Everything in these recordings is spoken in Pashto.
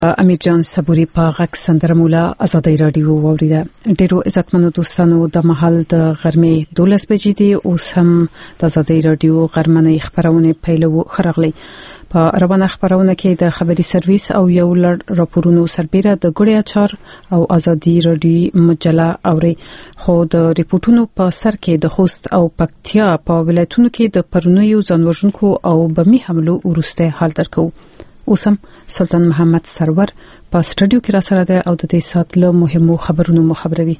امیر جان صبوري په غږ سندره مولا آزادۍ رادیو ووریده. ډیرو عزتمنو دوستانو د محل د غرمې 12 بجې دي. اوس هم د آزادۍ رادیو غرمنۍ خبرونه پیلو خرغلي. په روانه خبرونه کې د خبري سرویس او یو لړ راپورونو سربېره د ګړیا چار او آزادۍ رادیو مجله اوري. خو د ریپورتونو په سر کې د خوست او پکتیا په ولایتونو کې د پرونیو ځانوژونکو او بمي حملو ورسته حال درکو. اوسم سلطان محمد سرور په سټډیو کې را سره ده او د دې سات له مهمو خبرونو مخبروي.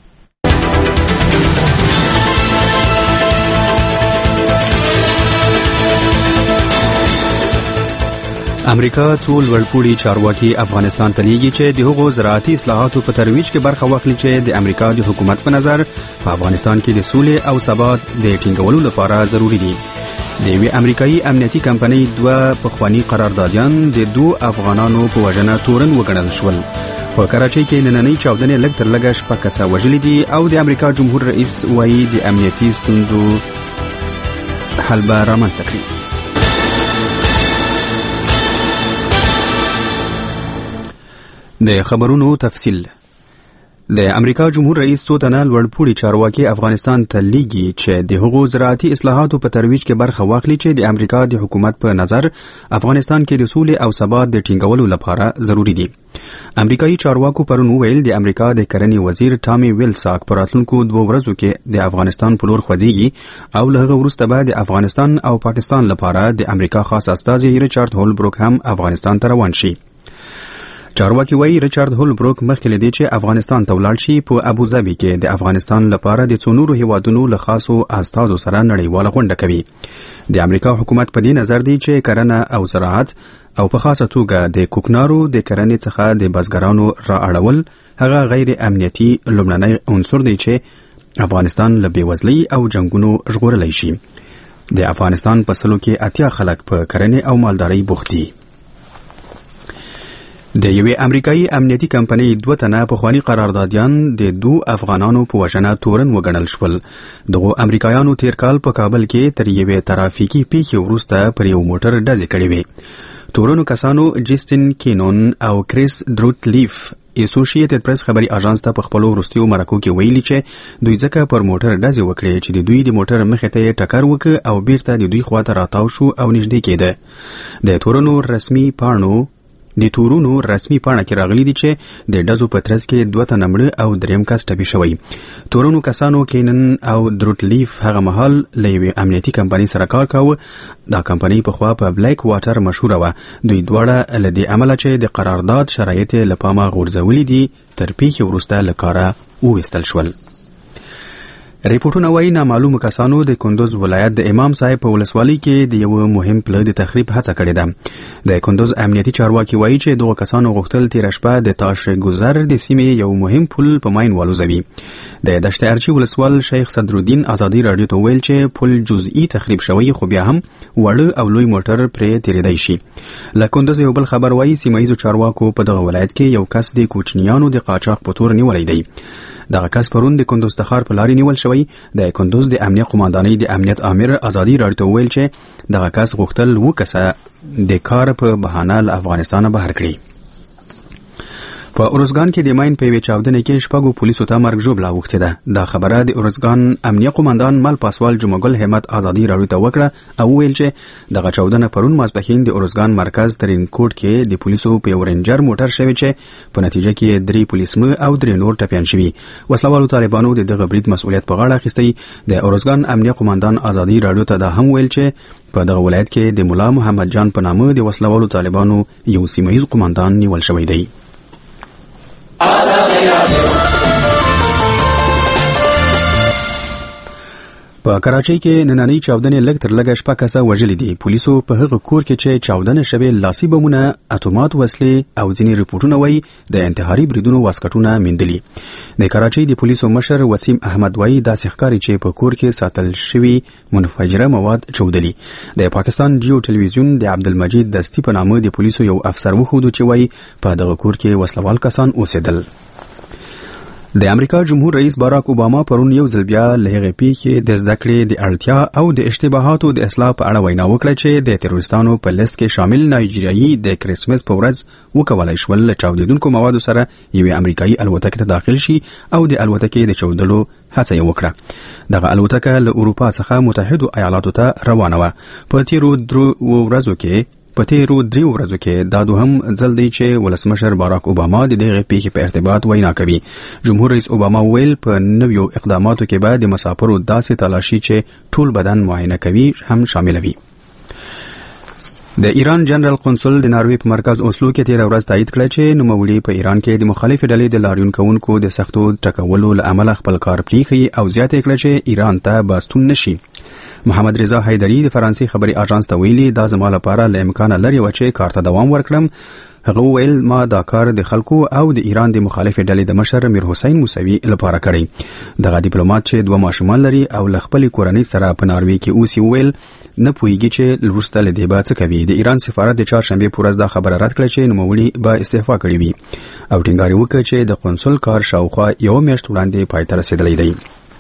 امریکا څو لوړپوړي چارواکي افغانستان ته لیږي چې د هغو زراعتي اصلاحاتو په ترویج کې برخه واخلي چې د امریکا د حکومت په نظر په افغانستان کې د سولې او ثبات د ټینګولو لپاره ضروری دي. د یوې امریکایي امنیتي کمپنۍ 2 پخوانی قراردادیان د 2 افغانانو په وژنه تورن وګڼل شول. په کراچۍ کې نننۍ چاودنې لږ تر لږه 6 کسه وژلي دي او د امریکا جمهور رئیس وايي د امنیتي ستونزو حل به رامنځته کړي. د خبرونو تفصیل. د امریکا جمهور رئیس څو تنه لوړپوړي چارواکي افغانستان ته لیږي چې د هغو زراعتي اصلاحاتو په ترویج کې برخه واخلي چې د امریکا د حکومت په نظر افغانستان کې د سولې او ثبات د ټینګولو لپاره ضروری دي. امریکایي چارواکو پرون ویل د امریکا د کرنې وزیر ټامي ویلساک پر راتلونکو 2 ورځو کې د افغانستان په لور خوځيږي او له هغه وروسته به د افغانستان او پاکستان لپاره د امریکا خاص استازي ریچارډ هولبروک هم افغانستان ته روان شي. چارواکي وایي ریچارډ هولبروک مخکې لدی چې افغانستان ته ولاړ شي په ابوظبي کې د افغانستان لپاره د څونورو هیوادونو له خاصو استازو سره نړیواله غونډه کوي. د امریکا حکومت په دې نظر دی چې کرنه او زراعت او په خاصه توګه د کوکنارو د کرنې څخه د بزګرانو را اړول هغه غیر امنیتي لومړنی عنصر دی چې افغانستان له بېوزلۍ او جنگونو ژغورلی شي. د افغانستان په سلو کې 80 خلک په کرنې او مالدارۍ بوخت دي. د یوې امریکایي امنیتي کمپنۍ 2 تنه پخوانی قراردادیان د 2 افغانانو په وژنه تورن وګڼل شول. دغه امریکایانو تیر کال په کابل کې تر یوې ترافیکي پیښې وروسته پر یو موټر ډزې کړې وې. تورنو کسانو جسټن کینون او کریس دروټلیف اسوسییټډ پریس خبري اژانس ته په خپل وروستیو مرکو کې ویلي چې دوی ځکه پر موټر ډزې وکړې چې د دوی د موټر مخې ته ټکر وکړ او بیرته د دوی خواته راتاو شو او نږدې کېده. د تورنو رسمي پاڼه کې راغلي دي چې د ډزو په ترڅ کې 2 تنه مړه او 3 کس ټپي شوی. تورنو کسانو کینن او دروټلیف هغه مهال له یوې امنیتي کمپنۍ سره کار کاوه. دا کمپنۍ په خوا په بلیک واټر مشهوره وه. دوی دواړه له دې عمله چې د قرارداد شرایط له پامه غورځولي دي تر پیښې وروسته له کاره وویستل شول. ریپورتونه وایي نامعلومو کسانو د کندوز ولایت د امام صاحب په ولسوالۍ کې د یو مهم پله د تخریب هڅه کړې ده. د کندوز امنیتي چارواکي وایي چې دغه کسانو غوښتل تېره شپه د تاش ګذر د سیمې یو مهم پل په ماین والوزوي. د دشت ارچي ولسوال شیخ صدرالدین آزادۍ رادیو ته ویل چې پل جزئی تخریب شوی خو بیا هم وړه او لوی موټر پرې تېرېدای شي. له کندوز یو بل خبر وایي سیمایي چارواکو په دغه ولایت کې یو کس د کوچنیانو د قاچاق په تور نیولی دی. دغه کس پرون د کندوز تخار په لارې نیول شوی. د کندوز د امنیت قوماندانۍ د امنیت امیر آزادۍ رادیو ته ویل چې دغه کس غوښتل 2 کسه د کار په بهانه له افغانستانه بهر کړي. په اورزګان کې د ماین په یوې چاودنې کې 6 پولیسو ته مرګ ژوبله اوښتې ده. دا خبره د اورزګان امنیت قوماندان مل پاسوال جمعګل همت آزادۍ رادیو ته وکړه او ویل چې دغه چاودنه پرون ماسپښین د اورزګان مرکز ترین کوټ کې د پولیسو په یو رینجر موټر شوی چې په نتیجه کې 3 پولیسمن او 3 نور ټپیان شوي. وسلوالو طالبانو د دغه برید مسؤلیت په غاړه اخیستی. د اورزګان امنیت قوماندان آزادۍ رادیو ته دا هم ویل چې په دغه ولایت کې د مولا محمد جان په نامه د وسلوالو طالبانو یو سیمه‌یز قوماندان نیول شوی دی. په کراچۍ کې نننۍ چاودنې لږ تر لږه 6 کسه وژلي دي. پولیسو په هغه کور کې چې چاودنه شوې لاسي بمونه، اتومات وسلې او ځینې ریپورتونه وایي د انتحاري بریدونو واسکټونه میندلي. د کراچۍ د پولیسو مشر وسیم احمد وایي داسې ښکاري چې په کور کې ساتل شوي منفجره مواد چاودلي. د پاکستان جیو ټلویزیون د عبدالمجید دستی په نامه د پولیسو یو افسر وښودو چې وایي په دغه کور کې وسلوال کسان اوسېدل. د امریکا جمهور رئیس باراک اوباما پرون یو ځل بیا له هغې پیښې د زده کړې د اړتیا او د اشتباهاتو د اصلاح په اړه وینا وکړه چې د تروریستانو په لیست کې شامل نایجیریایي د کریسمس په ورځ وکولای شول له چاودیدونکو موادو سره یوې امریکایي الوتکې ته داخل شي او د الوتکې د چاودلو هڅه یې وکړه. دغه الوتکه له اروپا څخه متحدو ایالاتو ته روانه وه. په تیرو 3 ورځو کې دا دوهم ځل دی چې ولسمشر باراک اوباما د دغه پیښې په ارتباط وینا کوي. جمهور رئیس اوباما ویل په نویو اقداماتو کې به د مسافرو داسې تلاشي چې ټول بدن معاینه کوي هم شامل وي. د ایران جنرال قونسل د ناروې په مرکز اوسلو کې تیر ورځ تایید کړ چې نوموړي په ایران کې د مخالفې ډلې د لاریون کوونکو د سختو ټکولو له امله خپل کار پریښی او زیاته کړ چې ایران ته باستون نشي. محمد رضا حیدری د فرانسې خبري اژانس ته ویلي دا زما لپاره له امکان لري چې کار ته دوام ورکړم. هغه ویل ما دا کار د خلکو او د ایران د مخالفې ډلې د مشر میر حسین موسوي لپاره کړی. دغه ډیپلوماټ چې 2 ماشومان لري او له خپل کورنۍ سره په ناروې کې اوسي ویل نه پوهیږي چې وروسته له دې به څه کوي. د ایران سفارت د چهارشنبه په ورځ دا خبره رد کړه چې نوموړي به استعفا کړی وي او ټینګار وکړ چې د قونسل کار شاوخوا یو میاشت وړاندې پای ته رسیدلی دی.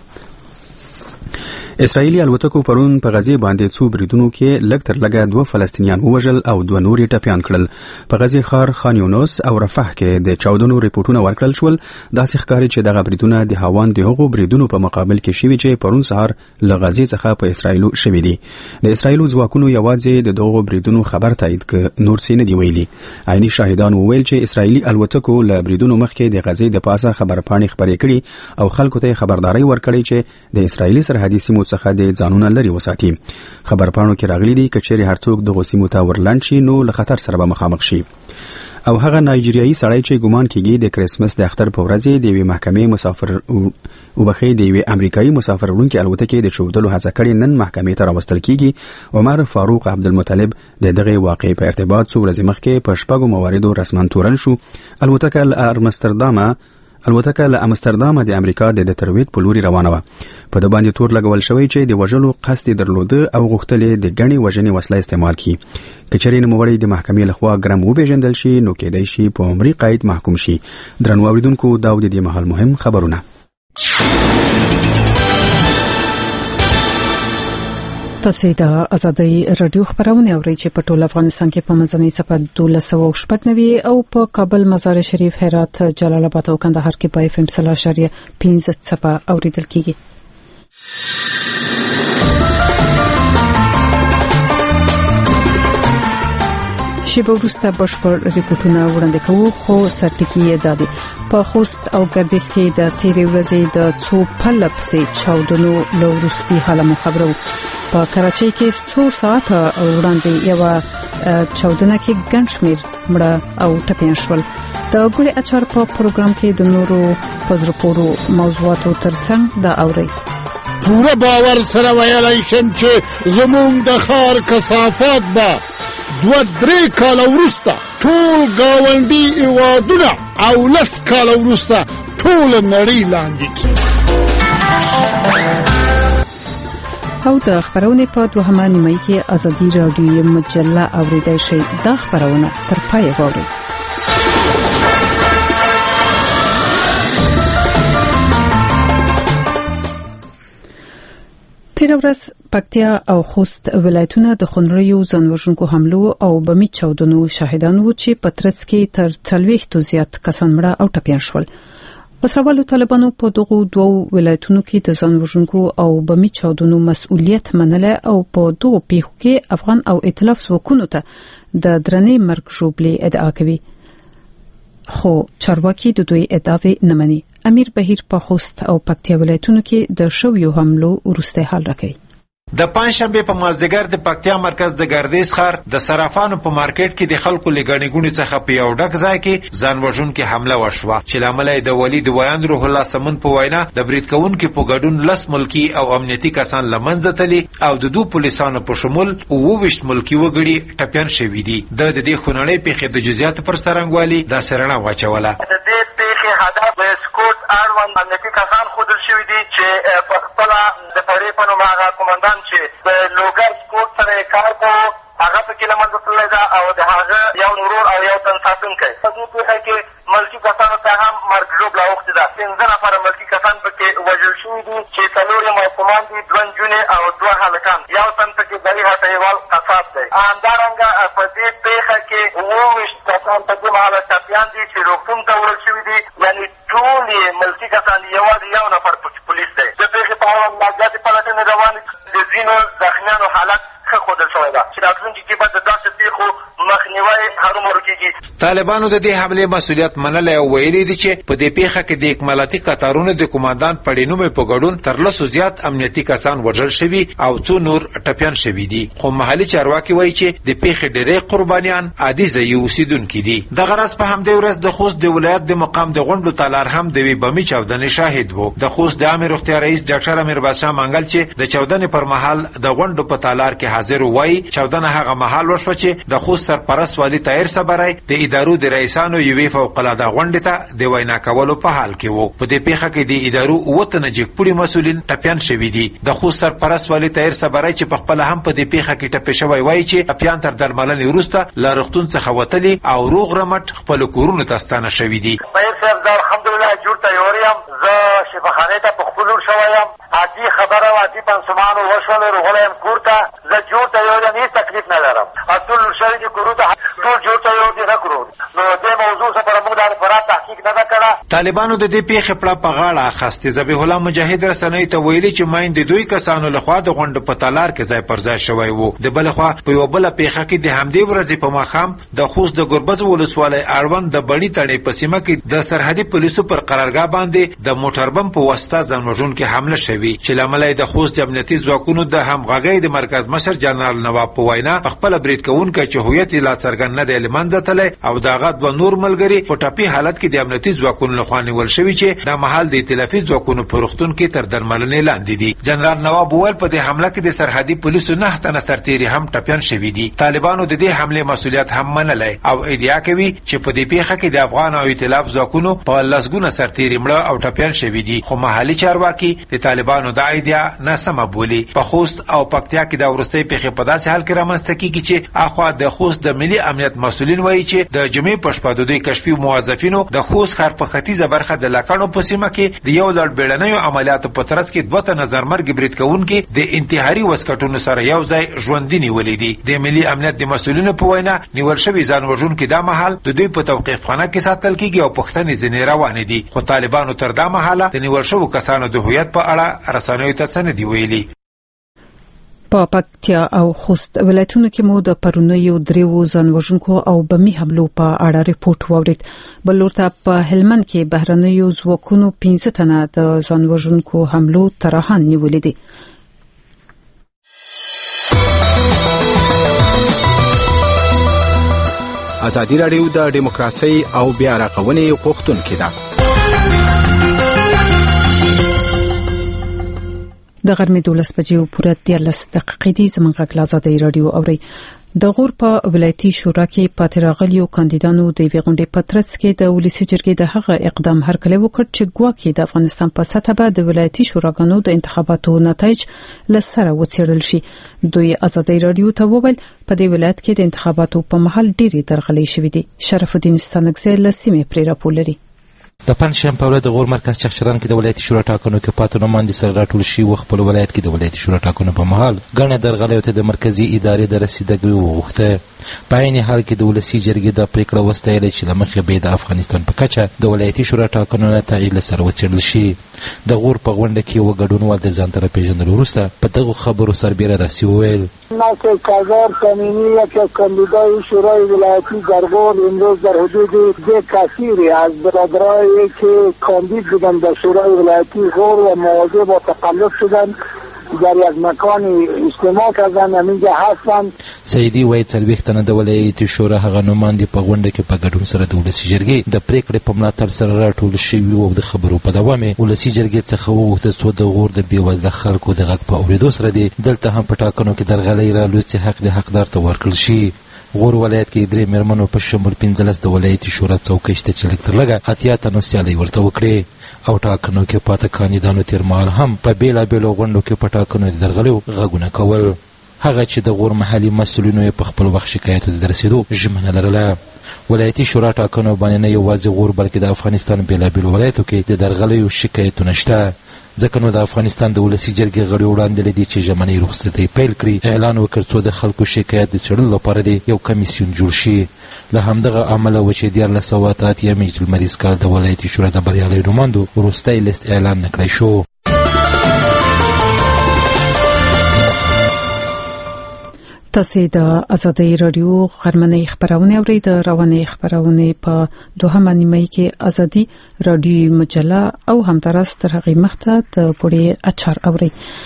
اسرائیلي الوتکو پرون په غزې باندې څو بریدونو کې لږ تر لږه 2 فلسطینیان ووژل او 2 نور یې ټپیان کړل. په غزې ښار خان یونس او رفح کې د چاودنو ریپورتونه ورکړل شول. داسې ښکاري چې دغه بریدونه د هاوان د هغو بریدونو په مقابل کې شوي چې پرون سهار له غزې څخه په اسرائیلو شوي دي. د اسرائیلو ځواکونو یوازې د دغو بریدونو خبر تایید ک نور څه نه دی ویلي. عیني شاهدان وویل چې اسرائیلي الوتکو له بریدونو مخکې د غزې د پاسه خبرپاڼې خبرې کړي او خلکو ته خبرداري ورکړي چې د اسرائیلي سرحدي سیمو څخه د ځانونه لري وساتي. خبرپاڼو کې راغلي دي کچېرې هرڅوک د غوسیمو ته ورلاند شي نو له خطر سره به مخامخ شي. او هغه نایجیریایي سړی چې ګمان کیږي د کریسمس د اختر په ورځ د یوې محکمې مسافر وبخې د یوې امریکایي مسافر وړونکي الوتکې د چودلو هڅه کړې نن محکمې ته راوستل کیږي. عمر فاروق عبدالمطلب د دغه واقعې په ارتباط څو ورځې مخکې په شپږو مواردو رسما تورن شو. الوتکه له امستردام د امریکا د دترویت په لوري روانه وه. په د باندې تور لګول شوی چې د وژلو قصد درلوده او غوښتلې د ګڼې وژنې وسله استعمال کړي. کچېرې نوموړی د محکمې لخوا ګرم وپېژندل شي نو کېدای شي په عمري قید محکوم شي. درنو اوریدونکو دا د دې مهال مهم خبرونه. تاسو د ازادي رادیو خبرونه اورئ چې په ټول افغانستان کې په منځنۍ صفه 1290 او په کابل مزار شریف هرات جلال آباد او کندهار کې په FM 0.15 صفه اوریدل کیږي. شیبه وروسته بشپړ ریپورتونه وړاندې کوو خو سرټکی دادي. په خوست او ګردیز کې د تیرې ورځې د څو پلپسې چاودنو لوروستي حاله خبرو. په کراچۍ کې 100 ساعت وړاندې یو چاودنه کې ګڼ شمېر مړه او ټپیان شول. د ګوري اچار په پروګرام کې د نورو پزرپورو موضوعاتو ترڅنګ دا اوري. پوره باور سره ویلای شم چې زموږ د ښار کثافات به 2-3 کاله وروسته ټول ګاونډي هیوادونه او 10 کاله وروسته ټول نړۍ لاندې کړي. او د خبرونه په دوهمه نیمه کې ازادي رادیو مجله اوریدای شي. دا خبرونه تر پای ووري. تیر ورځ پکتیا او خوست ولایتونه د خنریو ځانوژونکو حملو او بمي چاودنو شاهدانو چې په ترڅ کې تر 40 زیات کسان مړه او ټپیان شول. وسروالو طالبانو په دغو دوو ولایتونو کې د ځانوژونکو او بمي چاودنو مسؤلیت منله او په دغو پیښو کې افغان او ائتلاف ځواکونو ته د درنې مرګ ژوبلې ادعا کوي. خو چارواکي د دوی ادعاوې نه مني. امیر بهیر په خوست او پکتیا ولایتونو کې د شویو حملو وروسته حال راکوي. د پنځشنبه په مازدیګر د پکتیا مرکز د ګردیز ښار د صرافانو په مارکیټ کې د خلکو لګڼې ګونې څخه په یو ډک ځای کې ځانوژونکې حمله وشوه چې لامل یې د ولید ویاند روح الله سمون په وینا د برید کوونکو په ګډون 10 ملکی او امنیتي کسان له منځه تللي او د 2 پولیسانو په شمول 22 ملکی وګړي ټپیان شوي دي. د دې خونړۍ پیښې د جزئیات پر څرنګوالي دا سرڼه واچوله. د دې پیښې هدف د سکوت اړوند امنیتي کسان ښودل شوي دي چې په خپله د پړې په نوم هغه قومندان چې د لوګر سپورټ سره یې کار کوو هغه پکې له منځه تللی ده او د هغه یو ورور او یو تن ساتونکی. په دې پیښه کې ملکي کسانو ته هم مرګ ژوبله اوښتې ده. 15 نفره ملکي کسان پکې وژل شوي دي چې 4 ماشومان دي، 2 نجونې او 2 هلکان. یو تن پکې دلي هټیوال قصاب دی. همدارنګه په دې پیښه کې 29 کسان په دې مهاله ټپیان دي چې روغتون ته وړل شوي دي. یعنې ټول یې ملکي کسان دي، یوازې یو نفر پولیس دی. د پیښې په اړه لا زیاتې پلټنې روانې دي. د ځینو زخمیانو حالت ښه ښودل شوی ده چې راتلونکي کې به د داسې پیښو مخنیوی هرومرو کېږي. طالبانو د دې حملې مسؤلیت منلی او ویلي دي چې په دې پیښه کې د اکمالاتي قطارونو د قوماندان پړینومې په ګډون 300 زیات امنیتي کسان وژل شوي او 2 نور ټپیان شوي دي. خو محلي چارواکي وایي چې د پیښې ډېری قربانیان عادي ځایي اوسېدونکي دي. دغه راز په همدې ورځ د خوست د ولایت د مقام د غونډو تالار هم د یوې بمي چاودنې شاهد و. د خوست د عامې روغتیا رئیس ډاکټر امیر بادشاه منګل چې د چاودنې پر مهال د غونډو په تالار کې حاضر وایي چاودنه هغه مهال وشوه چې د خوست سرپرست والي طاهر صبرای د ادارو د رئیسانو یوې فوق‌العاده غونډې ته د وینا کولو په حال کې وو. په دې پیښه کې د ادارو 9 تنه جګپوړي مسؤلین ټپیان شوي دي. د خوست سرپرست والي طاهر صبرای چې په خپله هم په دې پیښه کې ټپي شوی وایي چې ټپیان تر درملنې وروسته له روغتون څخه وتلي او روغ رمټ خپلو کورونو ته ستانه شوي دي. الحمدلله جوړ تیار یم، زه شفاخانې ته په خپل لور شوی یم. عادي خبره و، عادي پنسمانو وشول، روغلی یم کور ته. زه جوړ تیار یم، هېڅ تکلیف نه لرم. ټول لور شوي دي کورو ته، ټول جوړ تیار دي، نه کړو. نو دې موضوع سره موږ د فرات تحقیق نه ده کړی. طالبانو د دې پیښې پړه په غاړه اخیستې. ذبیح الله مجاهد رسنیو ته ویلي چې ماین د دوی کسانو لخوا د غونډو په تالار کې ځای پر ځای شوی و. د بلې خوا په یوه بله پیښه کې د همدې ورځې په ماښام د خوست د ګربز ولسوالۍ اړوند د بڼي تڼۍ په سیمه کې د سرحدي پولیسو پر قرارګاه باندې د موټر بم په واسطه ځان وژونکې حمله شوې چې له امله د خوست امنیتي ځواکونو د همغږۍ د مرکز مشر جنرال نواب په وینا خپله برید کوونکی چې هویت یې لا څرګند نه دی له منځه تللی او د هغه 2 نور ملګري په ټپي حالت کې د امنیتي ځواکونو لخوا نیول شوي چې دا مهال د ائتلافي ځواکونو په روغتون کې تر درملنې لاندې دي. جنرال نواب وویل په دې حمله کې د سرحدي پولیسو 9 تنه سرتیري هم ټپیان شوي دي. طالبانو د دې حملې مسؤلیت هم منلی او ادعا کوي چې په دې پیښه کې د افغان او ائتلاف ځواکونو په لسګونه سرتیري مړه او ټپیان شوي دي. خو محلي چارواکي د طالبانو دا ادعا ناسمه بولي. په خوست او پکتیا کې د وروستۍ پیښې په داسې حال کې رامنځته کېږي چې اخوا د خوست د ملي امنیت مسؤلین وایي چې د جمعې په شپه د دوی کشفي موظفینو د خوست ښار په ختیځه برخه د لکڼو په سیمه کې د یو لړ بیړنیو عملیاتو په ترڅ کې 2 تنه زرمرګ برید کوونکي د انتحاري وسکټونو سره یو ځای ژوندي نیولي دي. د ملي امنیت د مسؤلینو په وینا نیول شوي ځان وژونکي دا مهال د دوی په توقیفخانه کې ساتل کېږي او پوښتنې ځینې روانې دي. خو طالبانو تر دا مهاله د نیول شوو کسانو د هویت په اړه رسنیو ته څه نه دي ویلي. په پکتیا او خوست ولایتونو کې مو د پرونیو 3 ځانوژونکو او بمي حملو په اړه ریپورت واورید. بل ورته په هلمند کې بهرنیو ځواکونو 15 تنه د ځانوژونکو حملو ترحان نیولې دي. ازادي راډیو د دیموکراسي او بیا رغونې غوښتونکې ده. د غرمې 12 بجې پوره 13 دقیقې دي. زموږ غږ آزادي رادیو اوري. د غور په ولایتي شورا کې پاتراغلیو کاندیدانو د ویغونډې پترڅ کې د ولسی جرګې د هغه اقدام هرکلی وکړ چې ګواکې د افغانستان په سطح به د ولایتي شوراګانو د انتخاباتو نتایج لسره وڅېړل شي. دوی آزادي رادیو ته وویل په دې ولایت کې د انتخاباتو په مهال ډېری درغلۍ شوې دي. شرف الدین ستانکزی له سیمې پرې راپور لري. د پنځشنبه په ورځ د غور مرکز چخشران کې د ولایتي شورا ټاکنو کې پاتې نوماندې سره راټول شي و خپل ولایت کې د ولایتي شورا ټاکنو په مهال ګڼه درغلیو ته د مرکزي ادارې د رسیدګۍ وغوښته. په عین حال کې د ولسی جرګې د پریکړه وستایله چې له مخې به د افغانستان په کچه د ولایتي شورا ټاکنو نتایج سره وڅېړل شي. د غور په غونډه کې یو ګډونوال د ځان سره پیژندلو وروسته په دغو خبرو سربیره داسې وویل: ناصر کازار تمینی یکی از کاندیدای شورای ولایتی در غور امروز در حدود 2 کثیری از برادرایی که کاندید بودن در شورای ولایتی غور و مواجه با تقلب شدن در یک مکان اجتماع کردن همینجا هستند. سیدی وایي 40 تنه د ولایتي شورا هغه نوماندې په غونډه کې په ګډون سره د ولسي جرګې د پریکړې په ملاتړ سره راټول شوي او د خبرو په دوام یې ولسي جرګې څخه وغوښتل څو د غور د بېوزله خلکو د غږ په اورېدو سره دې دلته هم په ټاکنو کې درغلۍ رالوڅي حق د حقدار ته ورکړل شي. غور ولایت کې 3 میرمنو په شمول 15 د ولایتي شورا څوکۍ شته چې لږ تر لږه 80 تنو سیالۍ ورته وکړې او ټاکنو کې پاته کاندیدانو تیر مهال هم په بېلابېلو غونډو کې په ټاکنو د درغلیو غږونه کول. هغه چې د غور محلي مسؤلینو په خپل وخت شکایتو د رسېدو ژمنه لرله. ولایتي شورا ټاکنو باندې نه یوازې غور بلکې د افغانستان بېلابېلو ولایتو کې د درغلیو شکایتونه شته. ځکه نو د افغانستان د ولسي جرګې غړي وړاندې له دې چې ژمنۍ رخصتۍ پیل کړي اعلان وکړ څو د خلکو شکایت د څېړلو لپاره دې یو کمیسیون جوړ شي. له همدغه امله و چې 1408 میاشتې لمریز کال د ولایتي شورا د بریالیو نوماندو وروستی لیست اعلان نه کړی شو. تاسو د ازادي رادیو غرمنۍ خبرونه اورئ. د رواني خبرونه په دوهمه نیمه کې ازادي رادیو مجله او همدارس تر هغه مخته د پوری اچار اورئ.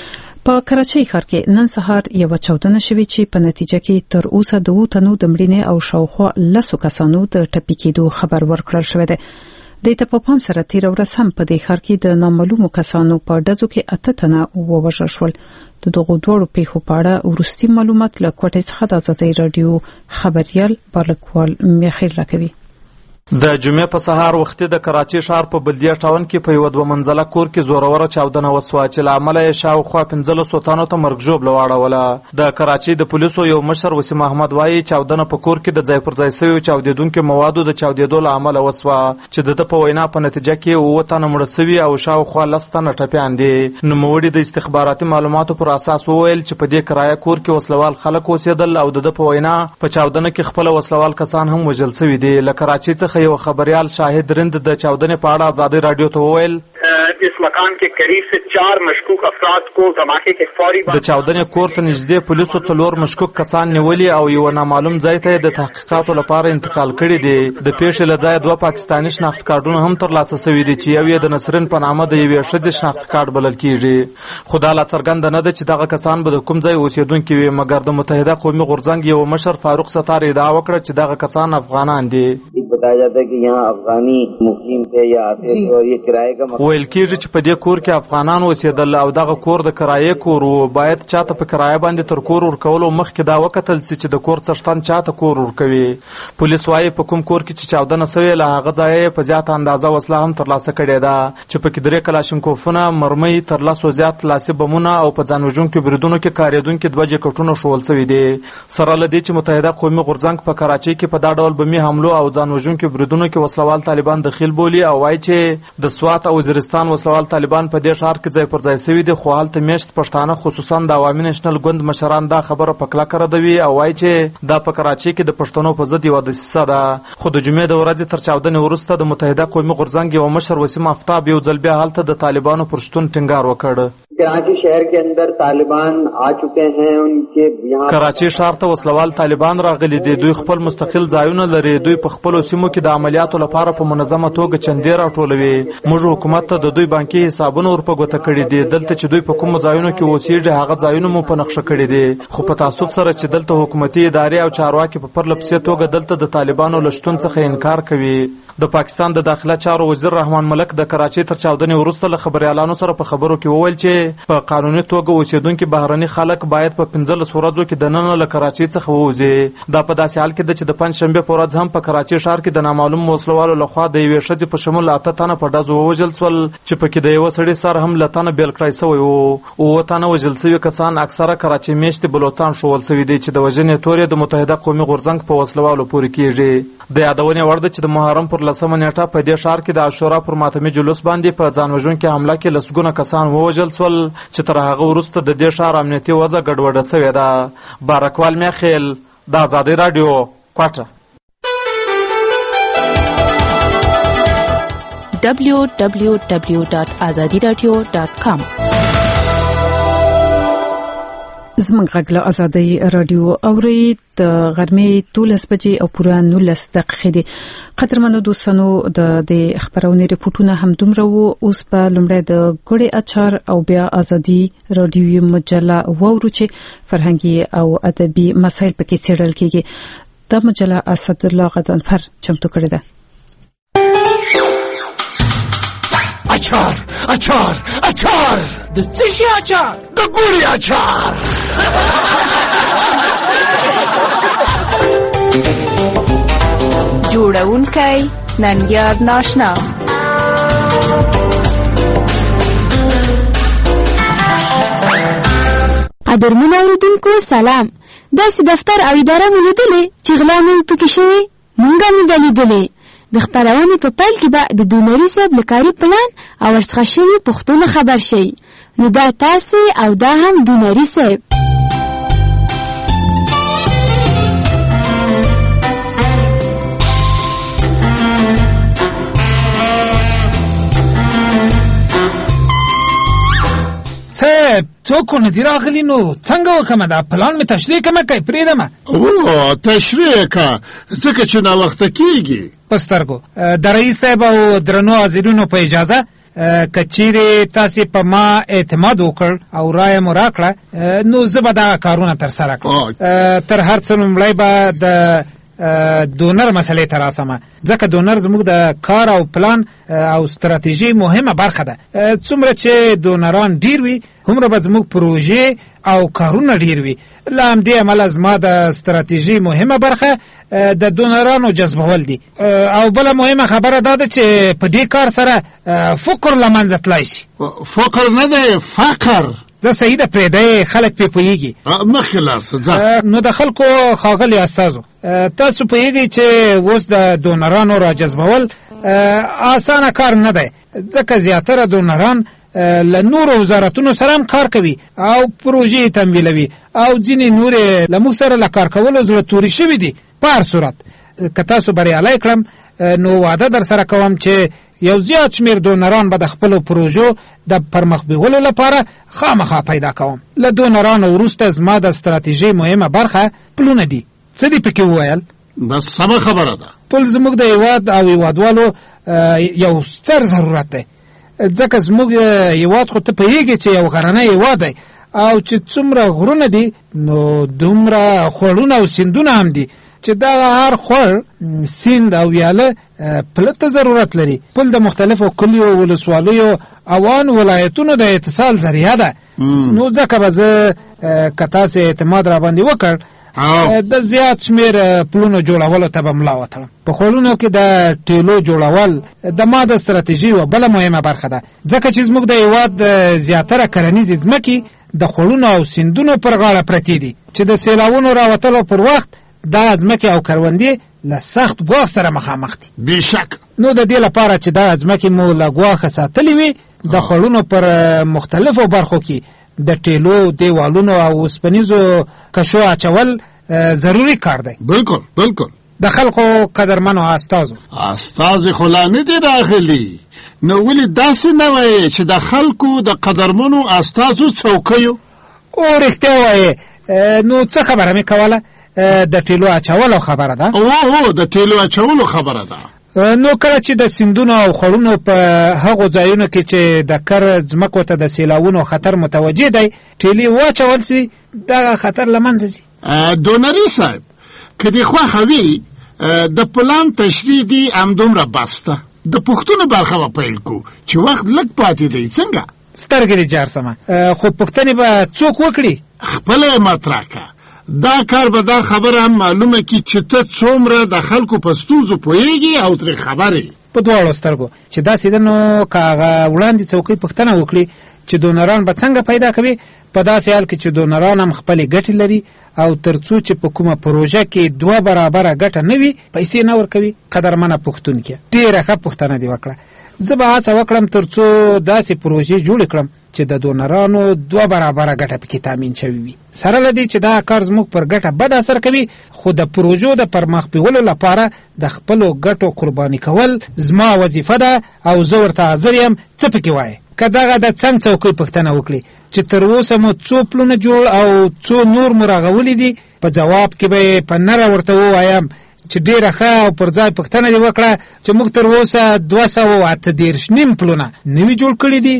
په کراچۍ ښار کې نن سهار یو چاودنه شوې چې په نتیجه کې تر اوسه 2 تنو د مړینې او شاوخوا 10 کسانو د ټپي کېدو خبر ورکړل شوی دی. د ته په پام سره تیر ورځ هم په دې ښار کې د نامعلومو کسانو په ډزو کې 8 تنه ووژل شول. د دغو دوړو پیښو په اړه وروستي معلومات له کوټې څخه د ازادي رادیو خبريال بالکوال میخیل راکوي. د جمعې په سهار وختي د کراچۍ ښار په بلدیه ټاون کې په یو 2 منزله کور کې زوروره چاودنه وسوه چې له امله یې شاوخوا 15 تنو ته مرګ ژوبله واړوله. د کراچۍ د پولیسو یو مشر وسیم احمد وایي چاودنه په کور کې د ځای پر ځای شویو چاودېدونکو موادو د چاودېدو له امله وسوه چې د په وینا په نتیجه کې 9 تنه مړه شوي او شاوخوا 10 تنه ټپیان دي. نوموړي د استخباراتي معلوماتو پر اساس وویل چې په دې کرایه کور کې وسلوال خلک اوسېدل او د په وینا په چاودنه کې خپل وسلوال کسان هم وژل شوي دي. له کراچۍ څخه یو خبريال شاهد رند د چاودنې په اړه ازادي رادیو ته وویل इस मकान के करीब से 4 मशकूक अफराद को धमाके के फौरी د چاودنې کور ته نږدې پولیسو 4 مشکوک کسان نیولي او یو نامعلوم ځای ته د تحقیقاتو لپاره انتقال کړي دي. د پیښې له ځایه 2 پاکستاني شناخت کارډونه هم ترلاسه شوي دي چې یو یې د نسرین په نامه د یوې ښځې شناخت کارډ بلل کیږي. خو دا لا څرګنده نه ده چې دغه کسان به د کوم ځای اوسېدونکي وي، مګر د متحده قومي غورځنګ یو مشر فاروق ستار ادعا وکړه چې دغه کسان افغانان دي. बताया जाता है कि यहाँ अफगानी मुकीम थे या आते थे और ये किराए का ویل کېږي چې په دې کور کې افغانان اوسېدل او دغه کور د کرایې کور و. باید چاته په کرایه باندې تر کور ورکولو مخکې دا وکتل سي چې د کور څښتن چاته کور ورکوي. پولیس وايي په کوم کور کې چې چاودنه شوې له هغه ځایه په زیاته اندازه وسله هم ترلاسه کړې ده چې پکې 3 کلاشینکوفونه، مرمۍ، تر 10 زیات لاسي بمونه او په ځان وژونکو بریدونو کې کارېدونکي 2 جیکټونه شول شوي دي. سره له دې چې متحده قومي غورځنګ په کراچۍ کې په دا ډول بمي حملو او ځان وژونکو بریدونو کې وسلوال طالبان دخیل بولي او وايي چې د سوات او وزیرستان وسلوال طالبان په دې ښار کې ځای پر ځای شوي دي. خو هلته میشت پښتانه خصوصا د عوامي نېشنل ګوند مشران دا خبره په کلکه ردوي او وايي چې دا په کراچۍ کې د پښتنو په ضد یوه دسیسه ده. خو د جمعې د ورځې تر چاودنې وروسته د متحده قومي غورځنګ یو مشر وسیم آفتاب یو ځل بیا هلته د طالبانو پر شتون ټینګار وکړ. कराची शहर के अंदर तालिबान आ चुके हैं. उनके यहाँ کراچۍ ښار ته وسلوال طالبان راغلي دي. دوی خپل مستقل ځایونه لري. دوی په خپلو سیمو کې د عملیاتو لپاره په منظمه توګه چندې راټولوي. موږ حکومت ته د دوی بانکي حسابونه ورپه ګوته کړي دي. دلته چې دوی په کومو ځایونو کې اوسېږي هغه ځایونه مو په نقشه کړي دي. خو په تاسف سره چې دلته حکومتي ادارې او چارواکي په پرله پسې توګه دلته د طالبانو له شتون څخه انکار کوي. د پاکستان د داخله چارو وزیر رحمان ملک د کراچۍ تر چاودنې وروسته له خبريالانو سره په خبرو کې وویل چې په قانوني توګه اوسېدونکي بهرني خلک باید په 15 ورځو کې دننه له کراچۍ څخه ووځي. دا په داسې حال کې ده چې د پنځشنبې په ورځ هم په کراچۍ ښار کې د نامعلوم وسلوالو لخوا د یوې ښځې په شمول 8 تنه په ډزو ووژل شول چې پکې د یوه سړي سر هم له تنه بېل کړی شوی و. 9 تنه وژل شوي کسان اکثره کراچۍ میشتې بلوچستان ښوول شوي دي چې د وژنې تورې د متحده قومي غورځنګ په وسلوالو پورې کېږي. د یادونې وړ ده چې د محرم پر 10مه نیټه په دې ښار کې د عاشورا پر ماتمي جلوس باندې په ځان وژونکې حمله کې لسګونه کسان ووژل شول چې تر هغه وروسته د دې ښار امنیتي وضع ګډوډه شوې ده. بارکوال میخیل د ازادي رادیو کوټه. www.azadiradio.com زموږ غږ له ازادي رادیو اوري د غرمې 12 بجې او پوره 19 دقیقې دي. قدرمنو دوستانو د خبرونې ریپورتونه هم دومره وو. اوس په لومړی د ګوړې اچار او بیا ازادي رادیو مجله وورو چې فرهنګي او ادبي مسایل پکې څېړل کیږي. د مجله اسد الله غضنفر چمتو کړی ده. اچار اچار اچار د څه شي اچار؟ د ګوړې اچار. جوړونکی ننګیار ناشنا. قدرمن اوریدونکو سلام. داسې دفتر او اداره مو لیدلې چې غلا نه پکې شوی؟ مونږ هم لیدلې د خپرونې په پیل کې به د دونري صاحب له کاري پلان او ورڅخه شوي پوښتنو خبر شئ. نو دا تاسې او دا هم دونري صاحب. صاحب څوک نه دی راغلی نو څنګه وکړم دا پلان مې تشریح کوم کوي پرېږدم. او تشریح کا ځکه چې ناوخته کېږي. په سترګو د رئیس صاحب او درنو حاضرینو په اجازه که چیرې تاسې په ما اعتماد وکړ او رایه مو راکړه نو زه به دغه کارونه ترسره کړم. تر هر څه لومړی به د دونر مسئلې ته راسمه ځکه دونر زموږ د کار او پلان او ستراتیژي مهمه برخه ده. څومره چې دونران ډیر وي هومره به زموږ پروژې او کارونه ډیر وي. له همدې امله زما د ستراتیژي مهمه برخه د دونرانو جذبول دي. او بله مهمه خبره دا ده چې په دې کار سره فقر له منځه تللی شي. فقر نه دی فقر. زه صحیح ده پرېږدی خلک پرې پوهېږي. مخکې لاړ شه ځه. نو د خلکو ښاغلي استازو تاسو پوهېږئ چې اوس د دونرانو را جذبول اسانه کار نه دی ځکه زیاتره دونران له نورو وزارتونو سره هم کار کوي او پروژې تمویلوي او ځینې نورې له موږ سره له کار کولو زړه توري شوي دي. په هر صورت که تاسو بریالی کړم نو وعده در سره کوم چې یو زیات شمیر دونران به د خپلو پروژو د پرمخ بیولو لپاره خامخا پیدا کوم. له دونرانو وروسته زما د ستراتیژۍ مهمه برخه پلونه دي. څه دي پکې وویل؟ بس سمه خبره ده. پل زموږ د هیواد او هیوادوالو یو ستر ضرورت دی ځکه زموږ هیواد خو ته پوهېږې چې یو غرنی هیواد دی او چې څومره غرونه دي نو دومره خوړونه او سیندونه هم دي چې دغه هر خوړ سیند او ویاله پله ته ضرورت لري. پل د مختلفو کلیو ولسوالیو او ان ولایتونو د اتصال ذریعه ده. نو ځکه به زه که تاسې اعتماد را باندې وکړ د زیات شمیر پلونو جوړولو ته به ملا وتړم. په خوړونو کې د ټیلو جوړول د ما د ستراتیژۍ یوه بله مهمه برخه ده ځکه چې زموږ د هیواد زیاتره کرنیزې ځمکې د خوړونو او سیندونو پر غاړه پرتې دي چې د سیلاونو راوتلو پر وخت دا ځمکې او کروندې له سخت ګواښ سره مخامخ دي. بېشک. نو د دې لپاره چې دا ځمکې مو له ګواښه ساتلې وي د خوړونو پر مختلفو برخو کې د ټیلو دیوالونو او اوسپنیزو کشو اچول ضروری کار دی. بالکل بالکل. د خلکو قدرمنو استازو خو لا نه دي راغلي نو ولې داسې نه وایې چې د خلکو د قدرمنو استازو څوکیو؟ او رښتیا وایې نو څه خبره مې کوله؟ د ټیلو اچولو خبره ده. او د ټیلو اچولو خبره ده. نو کله چې د سیندونو او خړونو په هغو ځایونو کې چې د کر ځمکو ته د سیلاونو خطر متوجه دی ټیلې واچول سي دغه خطر له منځه ځي. دونري صاحب که دې خوښه وي د پلان تشریح دي همدومره بس ده. د پوښتنو برخه به پیل کړو چې وخت لږ پاتې دی. څنګه؟ سترګې دې جار سمه خو پوښتنې به څوک وکړي؟ خپله یې مطرح کړه. دا کار به دا خبره هم معلومه کړي چې ته څومره د خلکو په ستونزو پوهېږي او ترې خبر یې. په دواړو سترګو چې داسې ده نو که هغه وړاندې څوکۍ پوښتنه وکړي چې دونران به څنګه پیدا کوي په داسې حال کې چې دونران هم خپلې ګټې لري او تر څو چې په کومه پروژه کې 2 برابره ګټه نه وي پیسې نه ورکوي. قدرمنه پوښتونکې ډېره ښه پوښتنه دې وکړه. زه به هڅه وکړم تر څو داسې پروژې جوړې کړم چې د دونرانو 2 برابره ګټه پکې تامین شوي وي. سره له دې چې دا کار زموږ پر ګټه بد اثر کوي خو د پروژو د پرمخ بیولو لپاره د خپلو ګټو قرباني کول زما وظیفه ده او زه ورته حاضر یم. څه پکې وایې؟ که دغه د څنګ څوکۍ پوښتنه وکړي چې تر اوسه مو څو پلونه جوړ او څو نور مو راغولي دي په جواب کې به په نره ورته ووایم چې ډېره ښه او پر ځای پوښتنه دې وکړه چې موږ تر اوسه 238 پلونه نوي جوړ کړي دي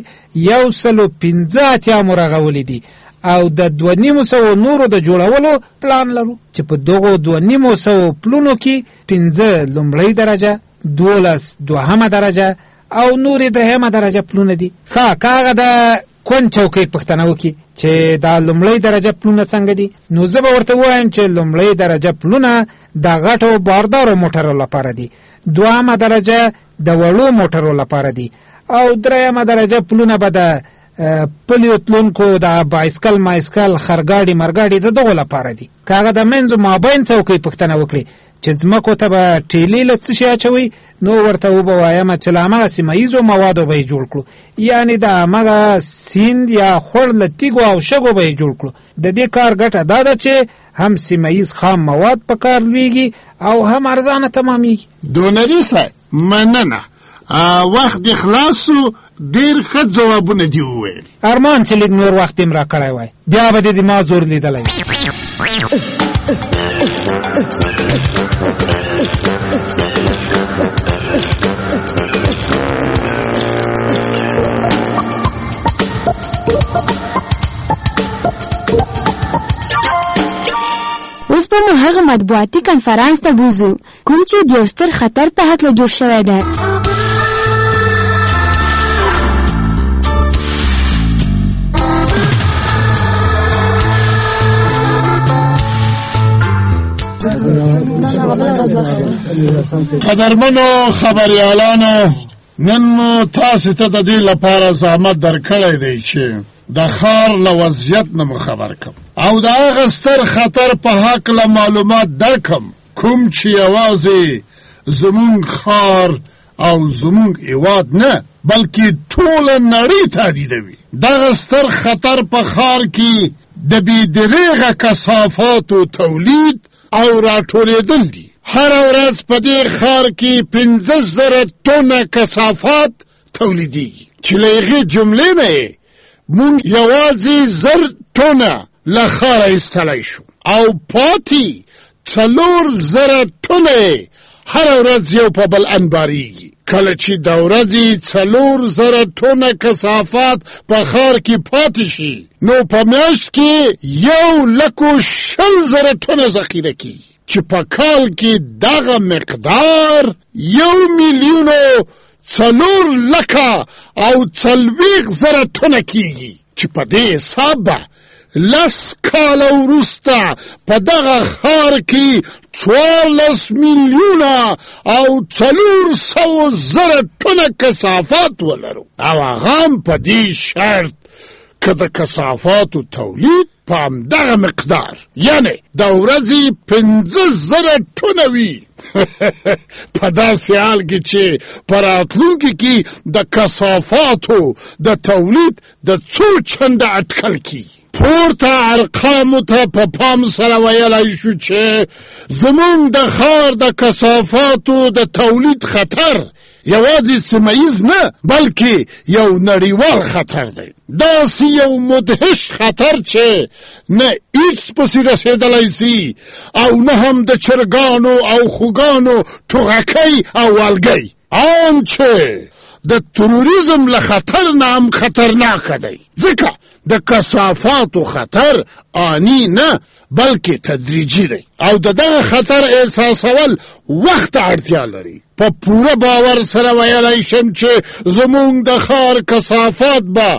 115 مو راغولي دي او د 2,500 نورو د جوړولو پلان لرو چې په دغو 2,500 پلونو کې 15 لومړۍ درجه 12 دوهمه درجه او نورې درهمه درجه پلونه دي. که هغه د کون چوکۍ پوښتنه وکړي چې دا لومړۍ درجه پلونه څنګه دي نو زه به ورته ووایم چې لومړۍ درجه پلونه د غټو باردارو موټرو لپاره دي، دوهمه درجه د وړو موټرو لپاره دي او درېیمه درجه پلونه به د پلیو تلونکو د بایسکل مایسکل خرګاډي مرګاډي د دغو لپاره دي. که هغه د منځو مابین څوکۍ پوښتنه وکړي چې ځمکو ته به ټیلې له څه شي اچوئ نو ورته وبه وایم چې له همغه سیمه ییزو موادو به یې جوړ کړو، یعنې د همغه سیند یا خور له تیږو او شګو به یې جوړ کړو. د دې کار ګټه دا ده چې هم سیمه ییز خام مواد په کار لویږي او هم ارزانه تمامیږي. دونري صاحب مننه، وخت دې خلاص شو، ډېر ښه ځوابونه دې وویل. ارمان چې لږ نور وخت یې را کړی وای بیا به دې ما زور لیدلی. اوس به مو هغه مطبوعاتي کنفرانس ته بوزو کوم چې د یو ستر خطر په هکله جوړ شوی دی. قدرمنو خبریالانو، نن مو تاسو ته د دې لپاره زحمت درکړی دی چې د ښار له وضعیت نه مو خبر کړم او د هغه ستر خطر په هکله معلومات درکړم کوم چې یوازې زمونږ ښار او زمونږ هېواد نه بلکې ټوله نړۍ تهدیدوي. دغه ستر خطر په ښار کې د بېدریغه کثافاتو تولید او راټولېدل دي. هره ورځ په دې ښار کې 15,000 ټنه کثافات تولیدېږي چې له هغې جملې نه یې مونږ یوازې 1000 ټنه له ښاره ایستلی شو او پاتې 4000 ټنه هره ورځ یو په بل انبارېږي. کله چې د ورځې 4000 ټنه کثافات په ښار کې پاتې شي نو په میاشت کې 1,20,000 ټنه ذخیره کېږي چې په کال کې دغه مقدار 1,04,40,000 ټنه کېږي چې په دې حساب به 10 کاله وروسته په دغه ښار کې 14,400,000 ټنه کثافات ولرو او هغه هم په دې شرط که د کثافاتو تولید په همدغه مقدار یعنې د ورځې 15,000 ټنه وي. په داسې حال کې چې په راتلونکي کې د کثافاتو د تولید د څو چنده اټکل کېږي. پورته ارقامو ته په پام سره ویلی شو چې زمونږ د ښار د کثافاتو د تولید خطر یوازې سیمه‌ییز نه بلکې یو نړیوال خطر دی. داسې یو مدهش خطر چې نه هیڅ پسې رسېدلی سي او نه هم د چرګانو او خوګانو ټوغکۍ او والګۍ، آن چې د تروریزم له خطر نه هم خطرناکه دی ځکه د کثافاتو خطر آنی نه بلکې تدریجي دی او د دغه خطر احساسول وخت ته اړتیا لري. په پوره باور سره ویلی شم چې زمونږ د ښار کثافات به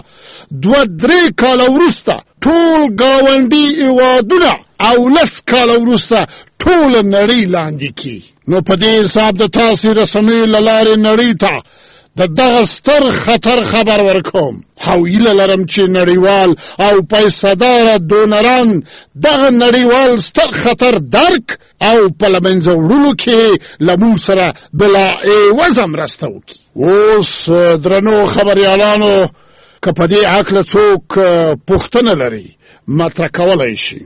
2-3 کاله وروسته ټول ګاونډي هېوادونه او 10 کاله وروسته ټوله نړۍ لاندې کړي. نو په دې حساب د تاسې رسنیو له لارې نړۍ ته د دغه ستر خطر خبر ورکوم او هیله لرم چې نړیوال او پیسه‌داره دونران دغه نړیوال ستر خطر درک او په له منځه وړلو کې له موږ سره بلا عوضه مرسته وکړي. اوس درنو خبریالانو، که په دې هکله څوک پوښتنه لري مطرح کولی شي.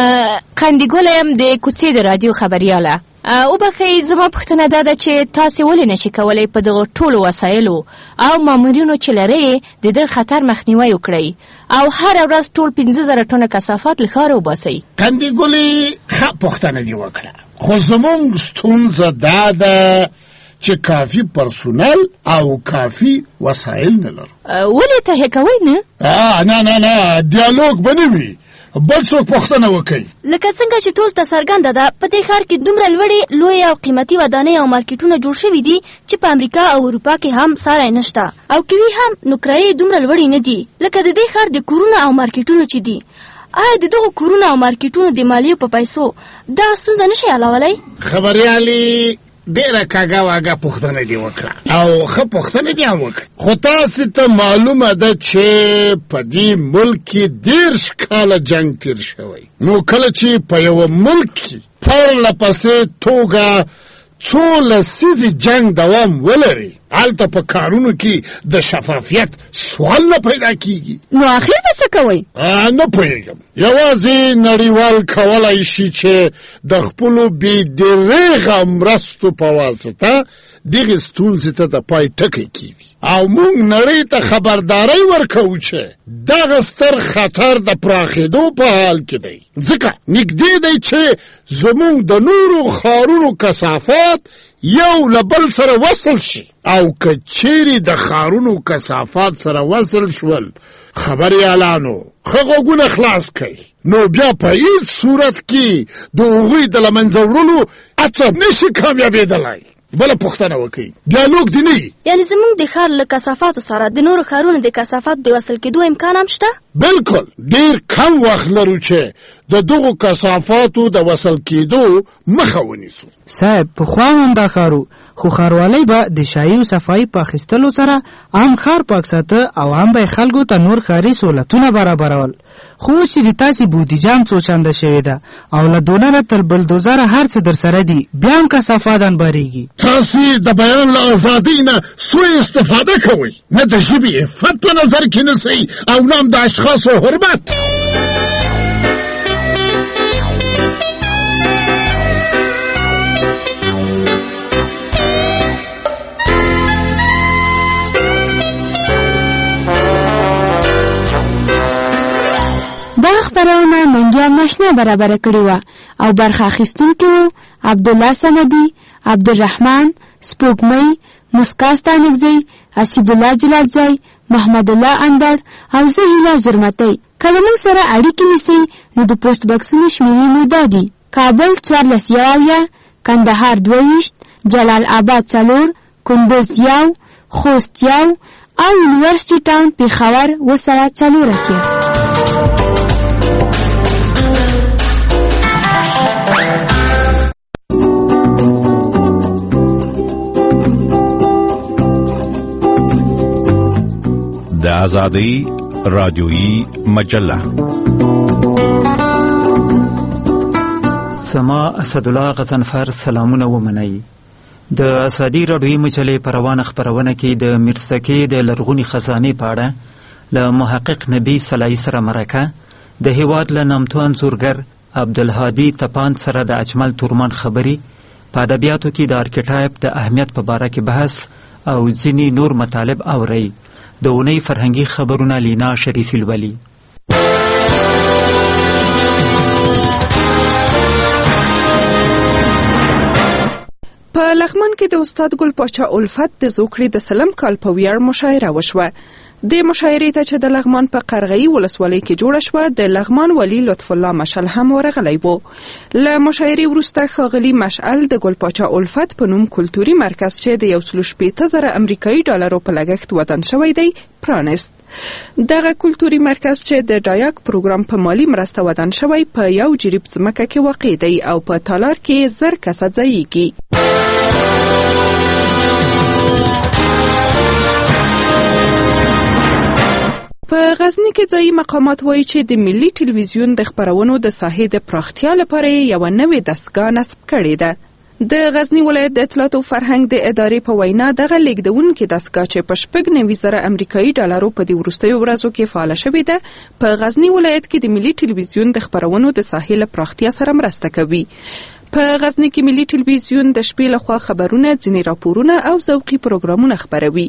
قندیګله یم د کوڅې د رادیو خبریاله. وبخئ، زما پوښتنه دا ده چې تاسې ولې نشئ کولی په دغو ټولو وسایلو او مامورینو چې لرئ د دغه خطر مخنیوی وکړئ او هره ورځ ټول 15,000 ټنه کثافات له ښاره وباسئ؟ قندیګلې ښه پوښتنه دې وکړه، خو زموږ ستونزه دا ده چې کافي پرسونل او کافي وسایل نه لرو. ولې تهیه کوئ نه؟ نه دیالوګ به نه وي، بل څوک پوښتنه وکړي. لکه څنګه چې ټول ته څرګنده ده په دې ښار کې دومره لوړې لوی او قیمتي ودانۍ او مارکیټونه جوړ شوي دي چې په امریکا او اروپا کې هم ساری نشته او که وي هم نو کرایې دومره لوړې نه دي لکه د دې ښار د کورونه او مارکیټونو چې دي. آیا د دغو کورونو او مارکیټونو د مالیې په پیسو دا ستونزه نشي حلولی؟ خبریالې ډېره کاږه واږه پوښتنه دې وکړه او ښه پوښتنه دې هم وکړه، خو تاسې ته معلومه ده چې په دې ملک کې 10 کاله جنګ تیر شوی. نو کله چې په یوه ملک کې پرلپسې توګه څو لسیزې جنگ دوام ولري، هلته په کارونو کې د شفافیت سوال نه پیدا کیږي. نو اخر به څه کوئ؟ نه پوهېږم. یوازې نړیوال کولی شي چې د خپلو بېدریغه مرستو په واسطه دغې ستونزې ته د پای ټکی کیږي، او موږ نړۍ ته خبرداری ورکوو چې دغه ستر خطر د پراخېدو په حال کې دی، ځکه نږدې دی چې زموږ د نورو ښارونو کثافات یو له بل سره وصل شي، او که چیرې د ښارونو کثافات سره وصل شول، خبریالانو ښه غوږونه خلاص کړئ، نو بیا په هیڅ صورت کې د هغوی د له منځه وړلو هڅه نشي کامیابېدلی. بله پوښتنه وکړئ، ډیالوګ دې نه وي؟ یعنې زموږ د ښار له کثافاتو سره د نورو ښارونو د کثافاتو د وصل کېدو امکان هم شته؟ بلکل. ډېر کم وخت لرو چې د دغو کثافاتو د وصل کېدو مخه ونیسو. صاحب پخوا هم دا ښارو، خو ښاروالی به د شایي او صفایي په اخیستلو سره هم ښار پاک ساته او هم به خلکو ته نور ښاري سهولتونه برابرول. خو اوس چې د تاسې بودیجه هم څو چنده شوې ده او له ډونره تر بلدوزره هر څه در سره دي، بیا هم کثافات انبارېږي. تاسې د بیان له ازادۍ نه سوء استفاده کوئ، نه د ژبې عفت په نظر کې نیسئ او نه هم د اشخاصو حرمت. دغه خپرونه ننګیال ناشنا برابره کړې وه او برخه اخیستونکي وو عبدالله صمدي، عبدالرحمن، سپوږمۍ، مسکا ستانکزی، حسیب الله جلالزی، محمد الله اندړ او زه هیله زرمتی. که له موږ سره اړیکې نیسئ نو د پوسټ بکسونو شمېرې مو دا دي: کابل 14 کندهار 22 جلال آباد 4 کندوز 1 خوست 1 او یونیورسټي ټاون پېښور 204 کې. د آزادۍ رادیویی مجله. سما اسدالله غضنفر سلامونه ومنئ. د آزادۍ رادیویی مجلې په روانه خپرونه کې د میرزکې د لرغونې خزانې په اړه له محقق نبي صلاحي سره مرکه، د هیواد له نامتو انځورګر عبدالهادي تپاند سره د اجمل تورمان خبرې، په ادبیاتو کې د ارکیټایپ د اهمیت په باره کې بحث او ځینې نور مطالب اورئ. د اونۍ فرهنګي خبرونه لینا شریفي لولي. په لغمان کې د استاد ګل پاچا الفت د زوکړې د سلم کال په ویاړ مشاعره وشوه. د مشاعرې ته چې د لغمان په قرغۍ ولسوالۍ کې جوړه شوه، د لغمان والي لطف الله مشعل هم ورغلی و. له مشاعرې وروسته ښاغلي مشعل د ګل پاچا الفت په نوم کلتوري مرکز چې د 160,000 امریکایي ډالرو په لګښت ودان شوی دی پرانست. دغه کلتوري مرکز چې د ډایاک پروګرام په مالی مرسته ودان شوی په یو جریب ځمکه کې واقع دی او په تالار کې 1000 کسه ځایږي. په غزني کې ځایي مقامات وایي چې د ملي ټلویزیون د خپرونو د ساحې د پراختیا لپاره یوه نوې دستګاه نصب کړې ده. د غزني ولایت د اطلاعات او فرهنګ د ادارې په وینا دغه لیږدونکې دستګاه چې په 90,000 امریکایي ډالرو په دې وروستیو ورځو کې فعاله شوې ده، په غزني ولایت کې د ملي ټلویزیون د خپرونو د ساحې له پراختیا سره مرسته کوي. په غزني کې ملي ټلویزیون د شپې لخوا خبرونه، ځینې راپورونه او ذوقي پروګرامونه خپروي.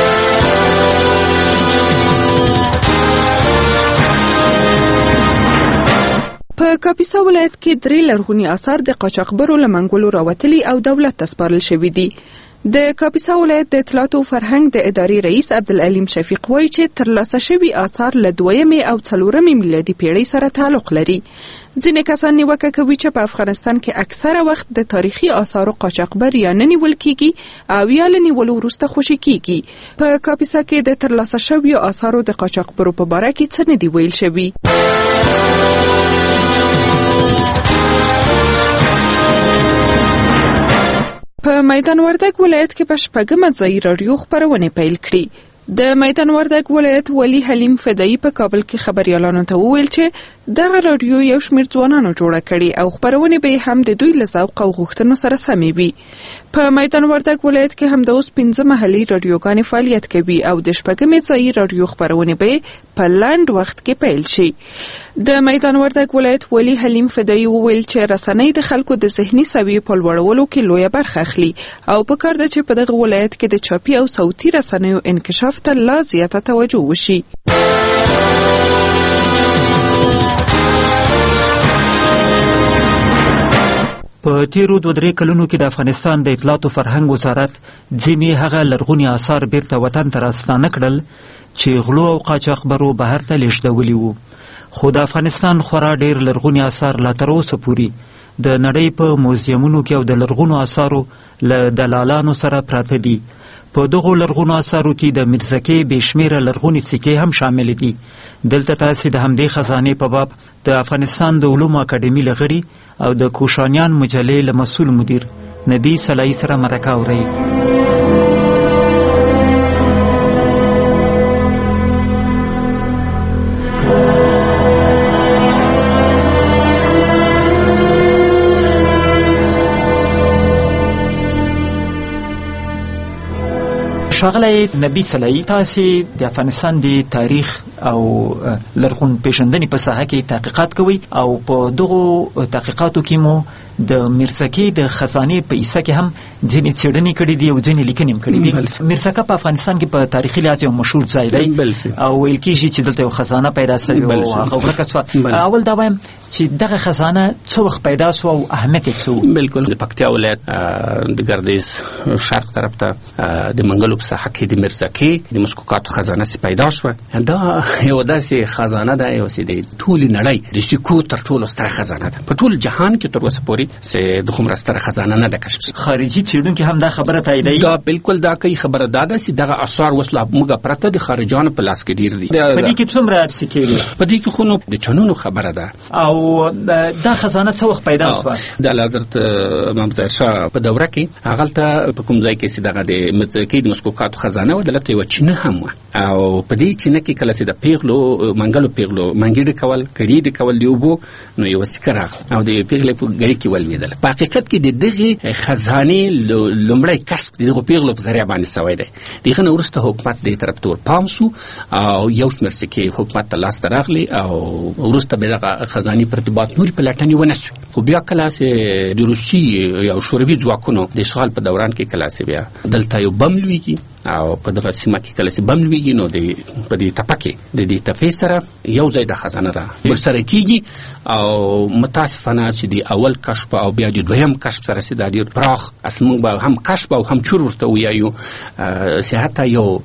په کاپیسا ولایت کې 3 لرغوني آثار د قاچاقبرو له منګولو راوتلي او دولت ته سپارل شوي دي. د کاپیسا ولایت د اطلاعات او فرهنګ د ادارې رئیس عبدالعلیم شفیق وایي چې ترلاسه شوي آثار له 2مې او 4مې میلادي پیړۍ سره تعلق لري. ځینې کسان نیوکه کوي چې په افغانستان کې اکثره وخت د تاریخي آثارو قاچاقبر یا نه نیول کیږي او یا له نیولو وروسته خوشي کیږي. په کاپیسا کې د ترلاسه شویو آثارو د قاچاقبرو په باره کې څه نه دی ویل شوي. په میدان وردګ ولایت کې په 6مه ځایي راډیو خپرونې پیل کړي. د میدان وردګ ولایت ولی حلیم فدایی په کابل کې خبريالانو ته وویل چې دغه رادیو یو شمېر ځوانانو جوړه کړي او خبرونه به هم د دوی له ذوق او غوښتنو سره سمې وي. په میدان وردګ ولایت کې هم د اوس 15 محلي رادیوګانې فعالیت کوي او د شپږمې ځایي رادیو خبرونه به په لاند وخت کې پیل شي. د میدان وردګ ولایت ولی حلیم فدایی وویل چې رسنۍ د خلکو د ذهني سویې په لوړولو کې لویه برخه اخلي او په کار ده چې په دغه ولایت کې د چاپي او صوتي رسنیو انکشاف ته لا زیاته توجه وشي. په تیرو 2-3 کلونو کې د افغانستان د اطلاعات او فرهنګ وزارت ځینې هغه لرغوني آثار بیرته وطن ته راستانه کړل چې غلو او قاچاقبرو بهر ته لیږدولي وو. خو د افغانستان خورا ډېر لرغوني آثار لا تر اوسه پورې د نړۍ په موزیمونو کې او د لرغونو آثارو له دلالانو سره پراته دي. په دغو لرغونو آثارو کې د میرزکې بې شمېره لرغونې سکې هم شامل دي. دلته تاسې د همدې خزانې په باب د افغانستان د علومو اکاډمي له غړي او د کوشانیان مجلې له مسؤل مدیر نبی سلایی سره مرکه اورئ. ښاغلی نبی سلایی، تاسې د افغانستان د تاریخ او لرغون پیژندنې په ساحه کې تحقیقات کوئ او په دغو تحقیقاتو کې مو د میرزکې د خزانې په حصه کې هم ځینې څېړنې کړي دي او ځینې لیکنې هم کړي دي. میرزکه په افغانستان کې په تاریخي لحاظ یو مشهور ځای دی او ویل کېږي چې دلته یو خزانه پیدا شوې او هغه ورکه شوه. اول دا وایم چې دغه خزانه څه وخت پیدا شوه او اهمیت یې څه و؟ بلکل د پکتیا ولایت د ګردیز شرق طرف ته د منګلو په ساحه کې د میرزکې د مسکوکاتو خزانه پیدا شوه. دا یو داسې خزانه ده چې د ټولې نړۍ د سکو تر ټولو ستره خزانه ده. په ټول جهان کې تر اوسه پورې د دومره ستره خزانه نه ده کشف شوې. خارجي څېړونکي هم دا خبره تاییدوي؟ دا بلکل دا کوي خبره دا ده چې دغه آثار اوس لا موږ پرته د خارجانو په لاس کې ډېر دي. په دې کې څومره سکې دي؟ په دې کې خو نو د چنونو خبره ده. او دا خزانه څه وخت پیدا شوه؟ د حضرت امام ظاهر شاه په دوره کې هغلته په کوم ځای کې چې دغه د میرزکې د مسکوکاتو خزانه وه، دلته یوه چینه هم وه او په دې چینه کې کله چې د پیغلو منګلو پیغلو منګي ډکول کړي ډکول د اوبو نو یوه سکه راغله او د پیغلې په ګړۍ کې ولوېدله. په حقیقت کې د دغې خزانې لومړی کشف د دغو پیغلو په ذریعه باندې سوی دی. د هغه نه وروسته حکومت دې طرف ته ورپام سو او یو شمېر سکې حکومت ته لاس ته راغلې او وروسته به دغه خزانې په ارتباط نورې پلټنې ونه سوې. خو بیا کله چې د روسي یا شوروي ځواکونو د اشغال په دوران کې کله چې بیا دلته یو بم لوېږي او په دغه سیمه کې کله چې بم لوېږي نو په دې تپه کې د دې تپې سره یو ځای د خزانه را ورسره کېږي او متاسفانه چې د اول کشف او بیا د دویم کشف سره چې دا ډېر پراخ اصل موږ به هم کشف او هم چور ورته ویایو چې حتی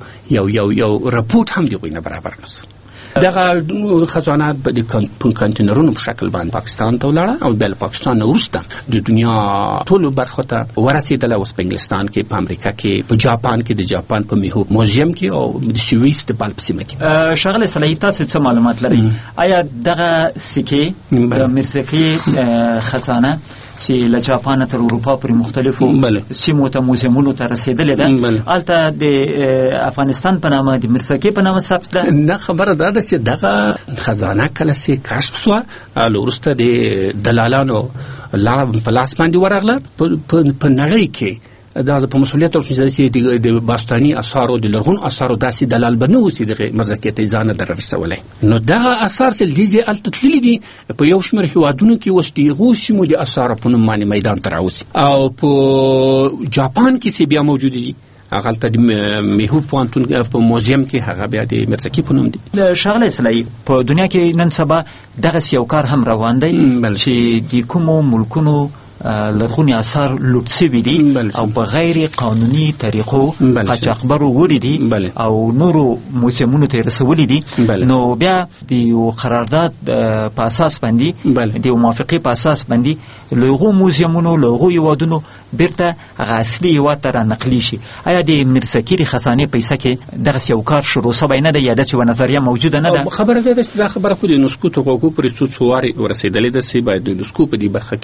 یو رپورټ هم د هغوی نه برابر نه سو. دغه خزانه د کانټینرونو په شکل باندې پاکستان ته ولاړه او بیا له پاکستان نه وروسته د دنیا ټولو برخو ته ورسېدله. اوس په انګلستان کې، په امریکا کې، په جاپان کې د جاپان په میهو موزیم کې او د سویس د بالب سیمه کې. ښاغلی سلایی، تاسې څه معلومات لرئ؟ آیا دغه سکې د میرزکې خزانه چې له جاپان تر اروپا پورې مختلفو سیمو ته موزیمونو ته رسېدلې ده، هلته د افغانستان په نامه د میرزکې په نامه ثبت ده؟ نه، خبره دا ده چې دغه خزانه کله چې کشف شوه له وروسته د دلالانو په لاس باندې ورغله. په نړۍ کې دا په مسؤلیت ورته چې د باستاني آثارو د لرغونو آثارو داسې دلال به نه و چې دغه میرزکې ته ځان در رسولی. نو دغه آثار چې دې ځای هلته تللي دي په یو شمېر هېوادونو کې اوس د هغو سیمو د آثارو په نوم باندې میدان ته راوځي او په جاپان کې چې بیا موجودې دي هغلته د میهو پوهنتون په موزیم کې هغه بیا د میرزکې په نوم دي. ښاغلی سلایی، په دنیا کې نن سبا دغسې یو کار هم روان دی چې د کومو ملکونو لرغوني آثار لوټ شوي دي او په غیر قانوني طریقو قاچاقبرو وړي دي او نورو موزیمونو ته رسولي دي. نو بیا د یو قرارداد په اساس باندې د یو موافقې په اساس باندې له هغو موزیمونو له هغو هېوادونو بیرته هغه اصلي هېواد ته رانقلي شي. آیا د میرزکي د خزانې پیسه کې دغسې یو کار شروع سوی نه دی یا داسې یوه نظریه موجوده نه ده؟ خبره دا ده چې دا خبره خو د یونسکو تر غوږو پورې څو وارې ورسېدلې ده چې باید د یونسکو په دې برخه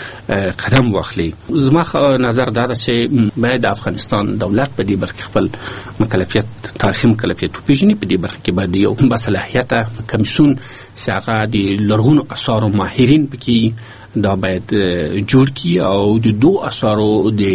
کې قدم واخلي. زما نظر دا ده چې باید د افغانستان دولت په دې برخه خپل مکلفیت تاریخي مکلفیت وپېژني. په دې برخه کې باید یو باصلاحیته کمیسیون چې هغه د لرغونو اثارو ماهرین پکې دا باید جوړ کی او د دوه اثارو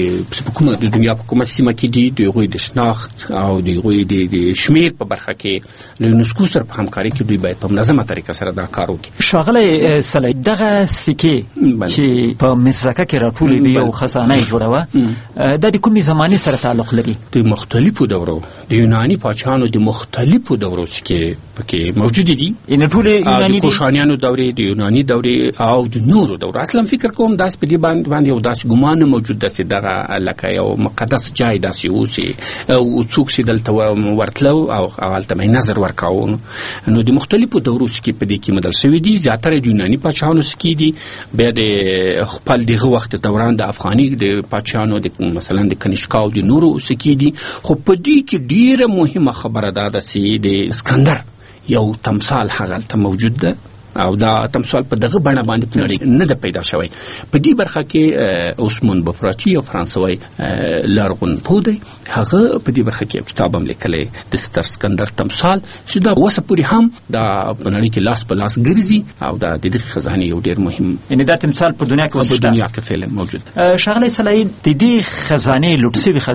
د کومه د دنیا په کومه سیمه کې دي د هغوی د شناخت او د هغوی د شمیر په برخه کې له یونسکو سره په همکاري کې دوی باید په منظمه طریقه سره دا کار وکړي. ښاغلی سلی، دغه سکې چې په میرزکه کې راټولې وي او خزانه یې جوړوه دا د کومې زمانې سره تعلق لري؟ د مختلفو دورو د یوناني پاچاهانو د مختلفو دورو سکې پکې موجودې دي. یعنې ټولې یوناني دي؟ د کوشانیانو دورې، د یوناني دورې او د نورو دورو. اصلا فکر کوم داس په دې باندې یو داس ګمان موجود ده چې دغه لکه یو مقدس جای داسې اوسي او څوک چې دلته ورتلو او هلته مې نظر ورکاو. نو د مختلفو دورو سکې په دې کې مدل شوي دي. زیاتره د یوناني پاچاهانو سکې دي. بیا د خپل دغه وخت دوران د افغاني د پاچاهانو د مثلا د کنیشکا او د نورو سکې دي. خو په دې کې ډیره مهمه خبره دا ده چې د اسکندر یو تمثال هغه موجود ده او دا تمثال په دغه بڼه باندې په نړۍ نه ده پیدا شوی. په دې برخه کې عثمان بفراچي یو فرانسوي لرغونپوه دی، هغه په دې برخه کې یو کتاب هم لیکلی د ستر اسکندر تمثال چې دا اوسه پورې هم دا په نړۍ کې لاس په لاس ګرځي او دا د دغې خزانې یو ډېر مهم یعنې دا تمثال په دنیا کې په دنیا کې فعلا موجود. ښاغلی سلی، د دې خزانې لوټ شوي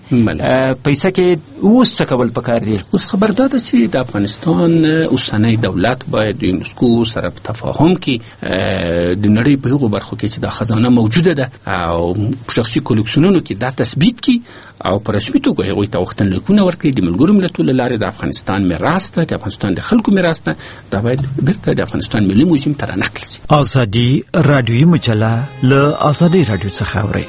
خزانې پیسه کې اوس څه کول پکار دي؟ اوس خبر دا ده چې د افغانستان اوسنی دولت باید د یونسکو سره په تفاهم کې د نړۍ په هغو برخو کې چې دا خزانه موجوده ده او په شخصي کلکسیونونو کې دا تثبیت کړي او په رسمي توګه هغوی ته غوښتنلیکونه ورکړي. د ملګرو ملتونو له لارې د افغانستان میراث ده، د افغانستان د خلکو میراث ده، دا باید بیرته د افغانستان ملي موزیم ته رانقل شي. ازادي راډیویي مجله له ازادي راډیو څخه اورئ.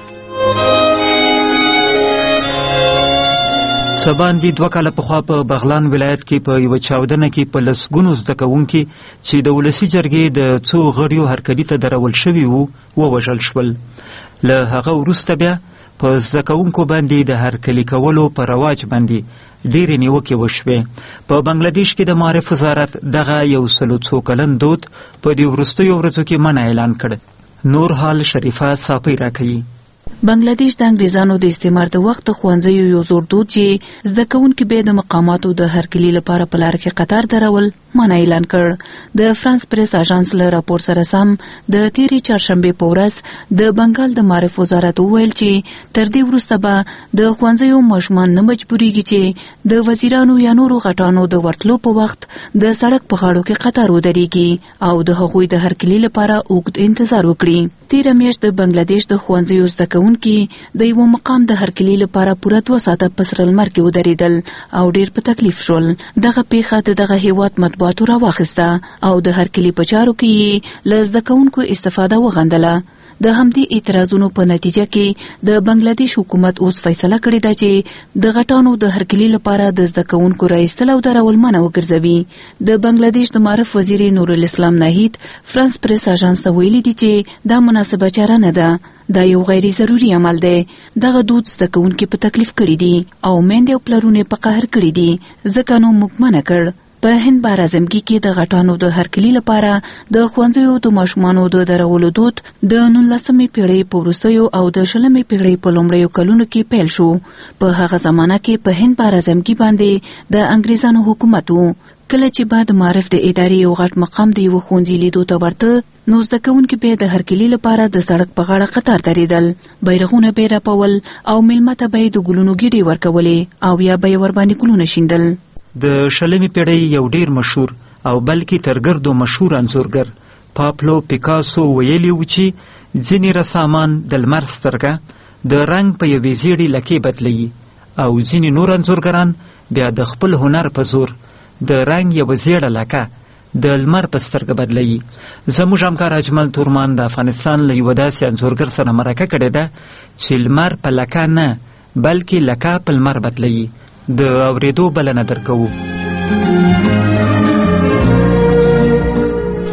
څه باندې 2 کاله پخوا په بغلان ولایت کې په یوه چاودنه کې په لسګونو زده کوونکي چې د ولسي جرګې د څو غړیو هرکلي ته درول شوي وو ووژل شول. له هغه وروسته بیا په زده کوونکو باندې د هرکلي کولو په رواج باندې ډېرې نیوکې وشوې. په بنګلادیش کې د معارف وزارت دغه 100 کلن دود په دې وروستیو ورځو کې منع اعلان کړ. نور حال شریفه صافی راکوي. بنگلادیش د انګریزانو د استعمار د وخت ښوونځیو یو زوړ دود چې زده کوونکي به د مقاماتو د هرکلي لپاره په لار کې قطار درول منع اعلان کړ. د فرانس پریس اژانس له راپور سره سم د تیرې چهارشنبې په ورځ د بنګال د معارف وزارت وویل چې تر دې وروسته به د ښوونځیو ماشومان نه مجبوریږي چې د وزیرانو یا نورو غټانو د ورتلو په وخت د سړک په غاړو کې قطار ودرېږي او د هغوی د هرکلي لپاره اوږد انتظار وکړي. تیره میاشت د بنگلادیش د ښوونځیو زده کوونکي د یو مقام د هرکلي لپاره پوره 2 ساعته په سره لمر کې ودرېدل او ډېر په تکلیف شول. دغه پیښه د دغه هیواد مطبوعاتو راواخیسته او د هرکلي په چارو کې له زده کوونکو استفاده وغندله. د همدې اعتراضونو په نتیجه کې د بنگلادیش حکومت اوس فیصله کړې ده چې د غټانو د هرکلي لپاره د زده کوونکو راایستل او درول منع وګرځوي. د بنگلادیش د معارف وزیر نور الاسلام ناهید فرانس پریس اژانس ته ویلي دي چې دا مناسبه چاره نه ده، دا یو غیر ضروري عمل دی. دغه دود زده کوونکي په تکلیف کړي دي او میندې او پلرونه په قهر کړي دي، ځکه نو موږ منع کړ. په هند بارازمګي کې د غټانو د هرکلي لپاره د ښوونځیو د ماشومانو د درولو دود د 19مې پیړۍ په وروستیو او د 20مې پیړۍ په لومړیو کلونو کې پیل شو. په هغه زمانه کې په هند بارازمګي باندې د انګریزانو حکومت وو. کله چې بعد معارف د ادارې یو غټ مقام د یو ښوونځي لیدو ته ورته نو زده کوونکي به د هرکلي لپاره د سړک په غاړه قطار درېدل، بیرغونه به راپول او میلمه ته به د ګلونو ګېډې ورکولې او یا به یې ورباندې ګلونه شیندل. د 20مې پیړۍ یو ډیر مشهور او بلکې تر ګردو مشهور انځورګر پابلو پیکاسو ویلي و چې ځینې رسامان د لمر سترګه د رنګ په یوې زیړې لکې بدلوي او ځینې نور انځورګران بیا د خپل هنر په زور د رنګ یوه زیړه لکه د لمر په سترګه بدلوي. زموږ همکار اجمل تورمان د افغانستان له یوه داسې انځورګر سره مرکه کړې ده چې لمر په لکه نه بلکې لکه په لمر بدلوي. د اوریدو بلنه درکوو.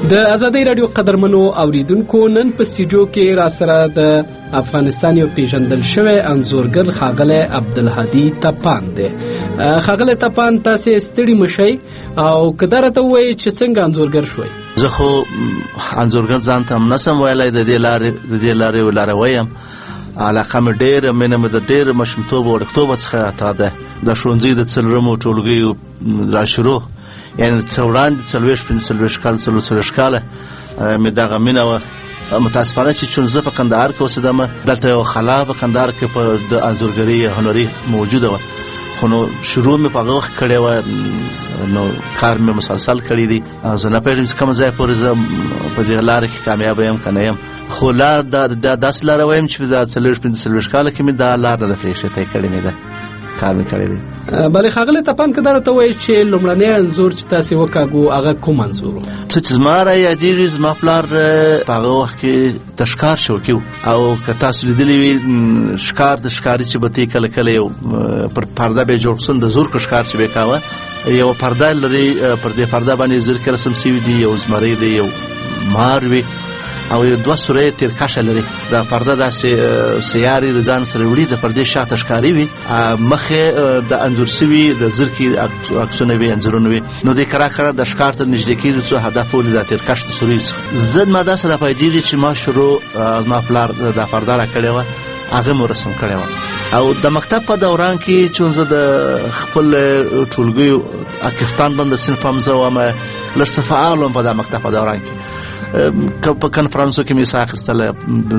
د ازادي رادیو قدرمنو اوریدونکو نن په سټوډیو کې را سره د افغانستان یو پیژندل شوی انځورګر ښاغلی عبدالهادي تپان دی. ښاغلی تپان تاسې ستړي مشئ او که دا راته ووایئ چې څنګه انځورګر شوئ؟ زه خو انځورګر ځان ته هم نسم ویلی، د دې لارې لاروی یم. علاقه مې ډېره مینه مې د ډېر ماشومتوب او وړکتوبه څخه تا ده. د ښوونځي د څلورمو ټولګیو را شروع، یعنې وړاندې 40-45 کاله 44 کاله مې دغه مینه وه. متاسفانه چې چون زه په کندهار کې اوسېدم، دلته یو خلا په کندهار کې په د انځورګرۍ هنري موجوده وه، خو نو شروع مې په هغه وخت کړې وه، نو کار مې مسلسل کړی دی. زه نه پوهېږم چې کوم ځای پورې زه په دې لاره کې کامیابه یم که نه یم، خو لار داسې لاره وایم چې دا 40-45 کاله کې مې دا لار نه ده پرېښې، طی کړې مې ده، کار مې کړی دی. بلې ښاغلی تپان که دا راته ووایي چې لومړنی انځور چې تاسې وکاږو هغه کوم انځور و؟ څه چې زما را یادېږي، زما پلار په هغه وخت کې د ښکار شوقي و، او که تاسو لیدلی وي ښکار د ښکاري چې به تی کله کله یو پر پرده به یې جوړ کړ، د زورکو ښکار چې به یې کاوه، یو پرده لري، پر دې پرده باندې زرکې رسم شوي دي، یو زمری دی، یو مار وي، او یو 2 سوری تیرکشه لري. دا پرده داسې سیارې د ځان سره وړي، د پردې شاته ښکاري وي، مخې د انځور سوي د زرکې عکسونه وي، انځورونه وي، نو دې کرا د ښکار ته نږدې کېږي څو هدف ولري دا تیرکش د سوریو څخه. زه ما داسې راپیدېږي چې ما شروع زما پلار دا پرده را کړې وه، هغه مو رسم کړی وه. او د مکتب په دوران کې چون زه د خپل ټولګیو کفتان بند صنف هم زه وم، لږ څه فعال وم په دا مکتب په دوران کې. په کنفرانسو کې مې حصه اخیستله،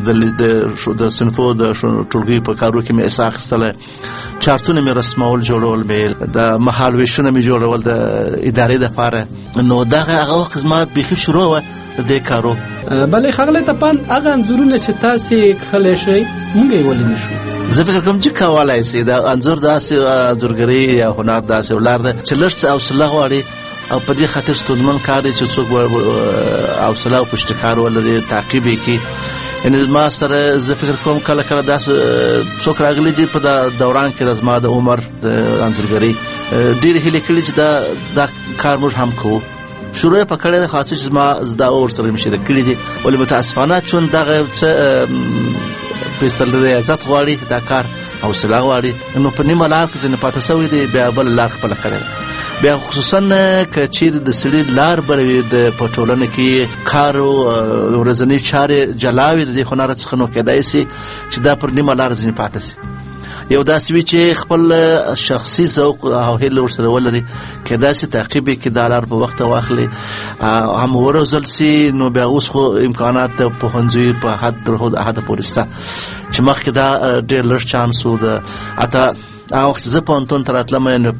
د صنفو د ټولګیو په کارو کې مې حصه اخیستله، چارتونه مې رسمول، جوړول مې، د مهال ویشونه مې جوړول د ادارې دپاره. نو دغه هغه وخت زما بیخي شروع وه د دې کارو. بلې ښاغلی تپان هغه انځورونه چې تاسې کښلی شئ موږ یې ولې نه شو؟ زه فکر کوم چې کولی شي. د انځور داسې انځورګرۍ یا هنر داسې لار ده چې لږ څه حوصله غواړي، او په دې خاطر ستونزمن کار دی چې څوک حوصله او پشتکار ولري، تعقیب یې کړي. یعنې ما سره زه فکر کوم کله کله داسې څوک راغلي دي په دوران کې د زما د عمر د انځورګرۍ، ډېرې هیلې کړي چې دا کار موږ هم کوو. شروع یې په کړی دی، خاصه چې زما دا ورسره مې شریک کړي دي، ولې متاسفانه چون دغه څه پیسل ریاضت غواړي، دا کار حوصله غواړي، نو په نیمه لار کې ځینې پاته شوی دی، بیا بله لار خپله کړې ده. بیا خصوصا که چیرې د سړي لار بله وي په ټولنه کې کار او ورځنۍ چارې جلا وي د دې هنر څخه، نو کیدای شي چې دا پر نیمه لار ځینې پاته شي. یو داسې وي چې خپل شخصي ذوق او هیله ورسره ولري، کیدای شي تعقیب یې کړي، دا لار په وخته واخلي، هم وروزل شي. نو بیا اوس خو امکانات د پوهنځیو په حد تر حده پورې شته، چې مخکې دا ډېر لږ چانس و. حتی هغه وخت چې زه پوهنتون ته راتلم، نو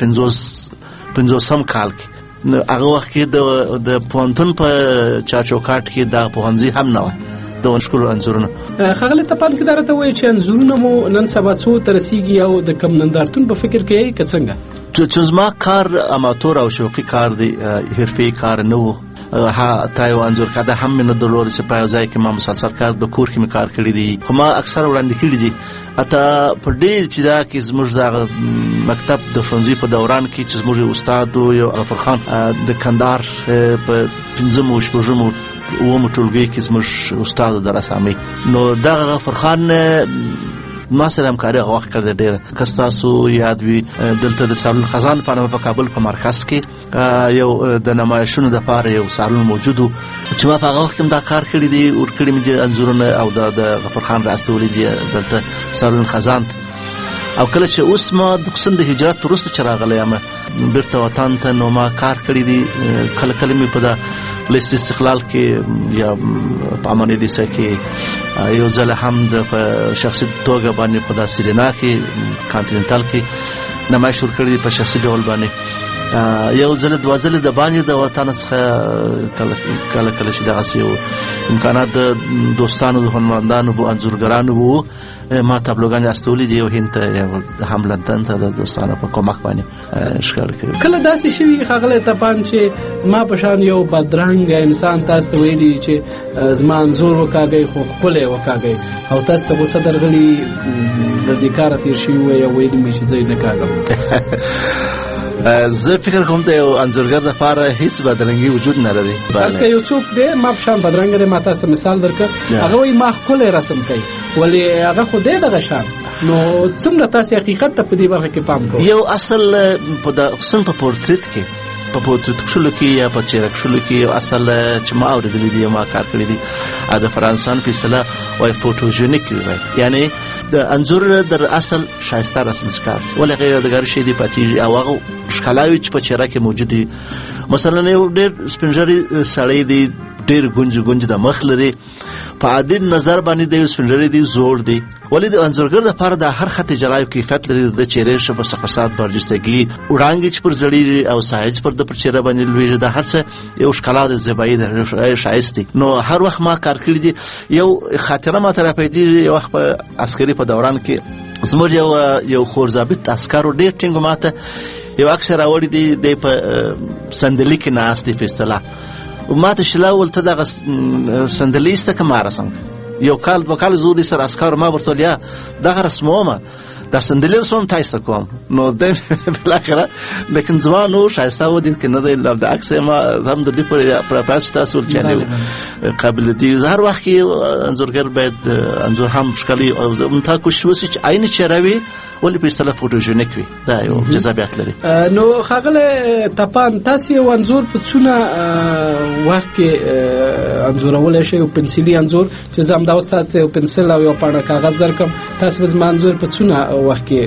50 کال کې، نو هغه وخت کې د پوهنتون په چارچوکاټ کې دا پوهنځي هم نه وه د ښکلو انځورونه. ښاغلی تپان که دا راته ووایي چې انځورونه مو نن سبا څو ته رسېږي، او د کم نندارتون په فکر کې یې که څنګه؟ چې زما کار اماتور او شوقي کار دی، حرفي کار نه و. تا یو انځورکار ده هم مې نه درلوده چې په یو ځای کې ما مسلسل کار په کور کې مې کار کړی دی، خو ما اکثر وړاندې کړي دي. حتی په ډېر ابتدا کې زموږ د مکتب د ښوونځي په دوران کې چې زموږ استاد یو غفرخان د کندهار په 5مو 6مو 7مو ټولګي کې زموږ استاد د رسامۍ، نو دغه غفرخان ما سره همکاري هغه وخت کړې ډېره. که ستاسو یاد وي، دلته د سالون خزان په نامه په کابل په مرکز کې یو د نمایشونو دپاره یو سالون موجود و، چې ما په هغه وخت کې هم دا کار کړی دی، ورکړي مې دي انځورونه، او د غفرخان راستولی دي دلته سالون خزان ته. او کله چې اوس ما خصوصا د هجرت وروسته چې راغلی یم بیرته وطن ته، نو ما کار کړی دی. کله کله مې په د لیست استقلال کې یا په اماني لیسه کې، یو ځل هم په شخصي توګه باندې په د سیرینا کې کانټیننټال کې نمایش ورکړی دی په شخصي ډول باندې. یو ځل دوه ځله د باندې د وطن څخه کله کله چې دغسې یو امکانات د دوستانو د هنرمندانو و انځورګرانو وو، ما تابلوګانې استولي دي، یو هند ته هم لندن ته د دوستانو په کومک باندې ښکار کړي. کله داسې شوي ښاغلی تپان چې زما په شان یو بدرنګ انسان تاسو ته ویلي چې زما انځور وکاږئ خو ښکلی وکاږئ، او تاسو ته غوسه درغلي د دې کاره تېر شوي وی، او ویلي مې چې زه یې نه کاږم؟ زه فکر کوم د یو انځورګر لپاره هیڅ بدرنګي وجود نه لري. بس که یو څوک دی ما په شان بدرنګ دی، ما تاسو مثال درکړ، هغه وایي ما ښکلی رسم کوي، ولې هغه خو دی دغه شان. نو څومره تاسو حقیقت ته په دې برخه کې پام کوئ؟ یو اصل په پورتریت کې په پورتریت کښلو کې یا په چهره کښلو کې یو اصل چې ما اورېدلی دی، ما کار کړی دی، د فرانسویانو په اصطلاح وایي فوټوژنیک وایي، یعنې د انځور در اصل ښایسته رسم ښکار شي، ولې هغه یادګاري شی دی پاتېږي او هغه ښکلاوي چې په چهره کې موجود دي. مثلا یو ډېر سپین ږیری سړی دی، ډېر ګونج د مخ لري، په عادي نظر باندې د یو سپین ږیری دی زوړ دی، ولې د انځورګر لپاره د هر خط جلای کیفیت لري، د چهرې ښه مسقصات، برجستګي، وړانګې چې پر زړې او سایج پر د پر چهره باندې لویږي، د هر څه یو ښکلا د زیبایی د ښایست دی. نو هر وخت ما کار کړی دی. یو خاطره ما ته راپیدېږي، یو وخت په عسکري په دوران کې زموږ یو خور ضابط عسکرو ډېر ټینګ ماته یو عکس راوړی دی، دی په صندلي کې ناست دی په اصطلاح، ما ته شله وویل ته دغه صندلي ایسته که ما رسم یو کال 2 کال زه دې سره عسکرو ما ورته ویل یا دغه رسمومه دا صندلي رسموم تا ایسته کوم. نو دی بالاخره لیکن ځوان و ښایسته و دید که نه دی د عکس ما هم د دې پر پاس تاسو ول چې قابل دي. هر وخت کې انځورګر باید انځور هم ښکلی او تا کوشش وسي چې عین چهره وي ولې په اصطلاح فوټوژنیک وي، دا یو جذابیت لري. نو ښاغلی تپان، تاسو یو انځور په څونه وخت کې انځورولی شئ، یو پنسلي انځور چې زه همدا اوس تاسو یو پنسل او یو پاڼه کاغذ درکړم، تاسو به زما انځور په څونه وخت کې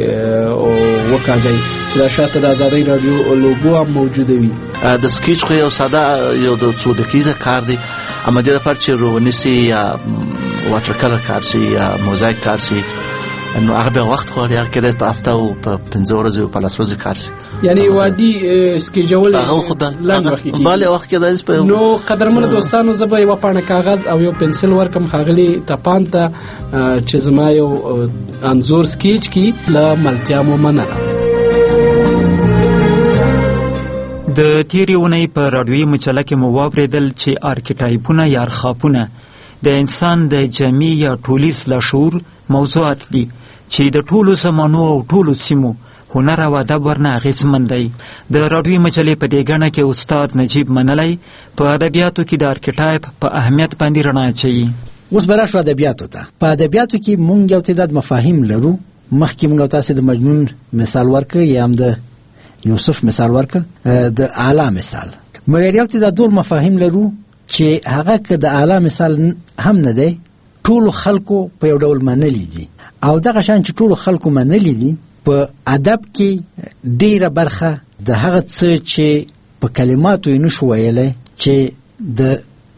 وکاږئ چې دا شاته د ازادۍ راډیو لوګو هم موجوده وي؟ د سکیچ خو یو ساده یو د 2 دقیقه کار دی، اما دې لپاره چې روانیسي یا واټر کلر کار شي یا موزایک کار شي، نو هغه به وخت غواړي، هغه کېدای په هفته او په 15 ورځې او په 10 ورځې کار شي. یعنی وادي سکیجول هغه خو لږ وخت کې بل وخت کېدای. نو قدرمنو دوستانو، زه به یو پاڼه کاغذ او یو پنسل ورکم ښاغلي تپان ته چې زما یو انځور سکیچ کی له ملتیا مو مننه. د تیرې اونۍ په راډیویي مجله کې مو واورېدل چې آرکیټایپونه یا ارخاپونه د انسان د جمعي یا ټولیز لاشعور موضوعات دي چې د ټولو زمانو او ټولو سیمو هنر او ادب ورنه اغېزمن دی. د راډیویي مجلې په دې ګڼه کې استاد نجیب منلی په ادبیاتو کې د آرکیټایپ په اهمیت باندې رڼا اچوي. اوس به راشو ادبیاتو ته. په ادبیاتو کې مونږ یو تعداد مفاهیم لرو. مخکې مونږ تاسو د مجنون مثال ورکړ یا هم د یوسف مثال ورکړ، د اعلی مثال، مګر یو تعداد نور مفاهیم لرو چې هغه که د اعلی مثال هم نه دی، ټولو خلکو په یو ډول منلی دي، او دغه شان چې ټولو خلکو منلی دي په ادب کې ډیره برخه د هغه څه چې په کلماتو یې نشو ویلی چې د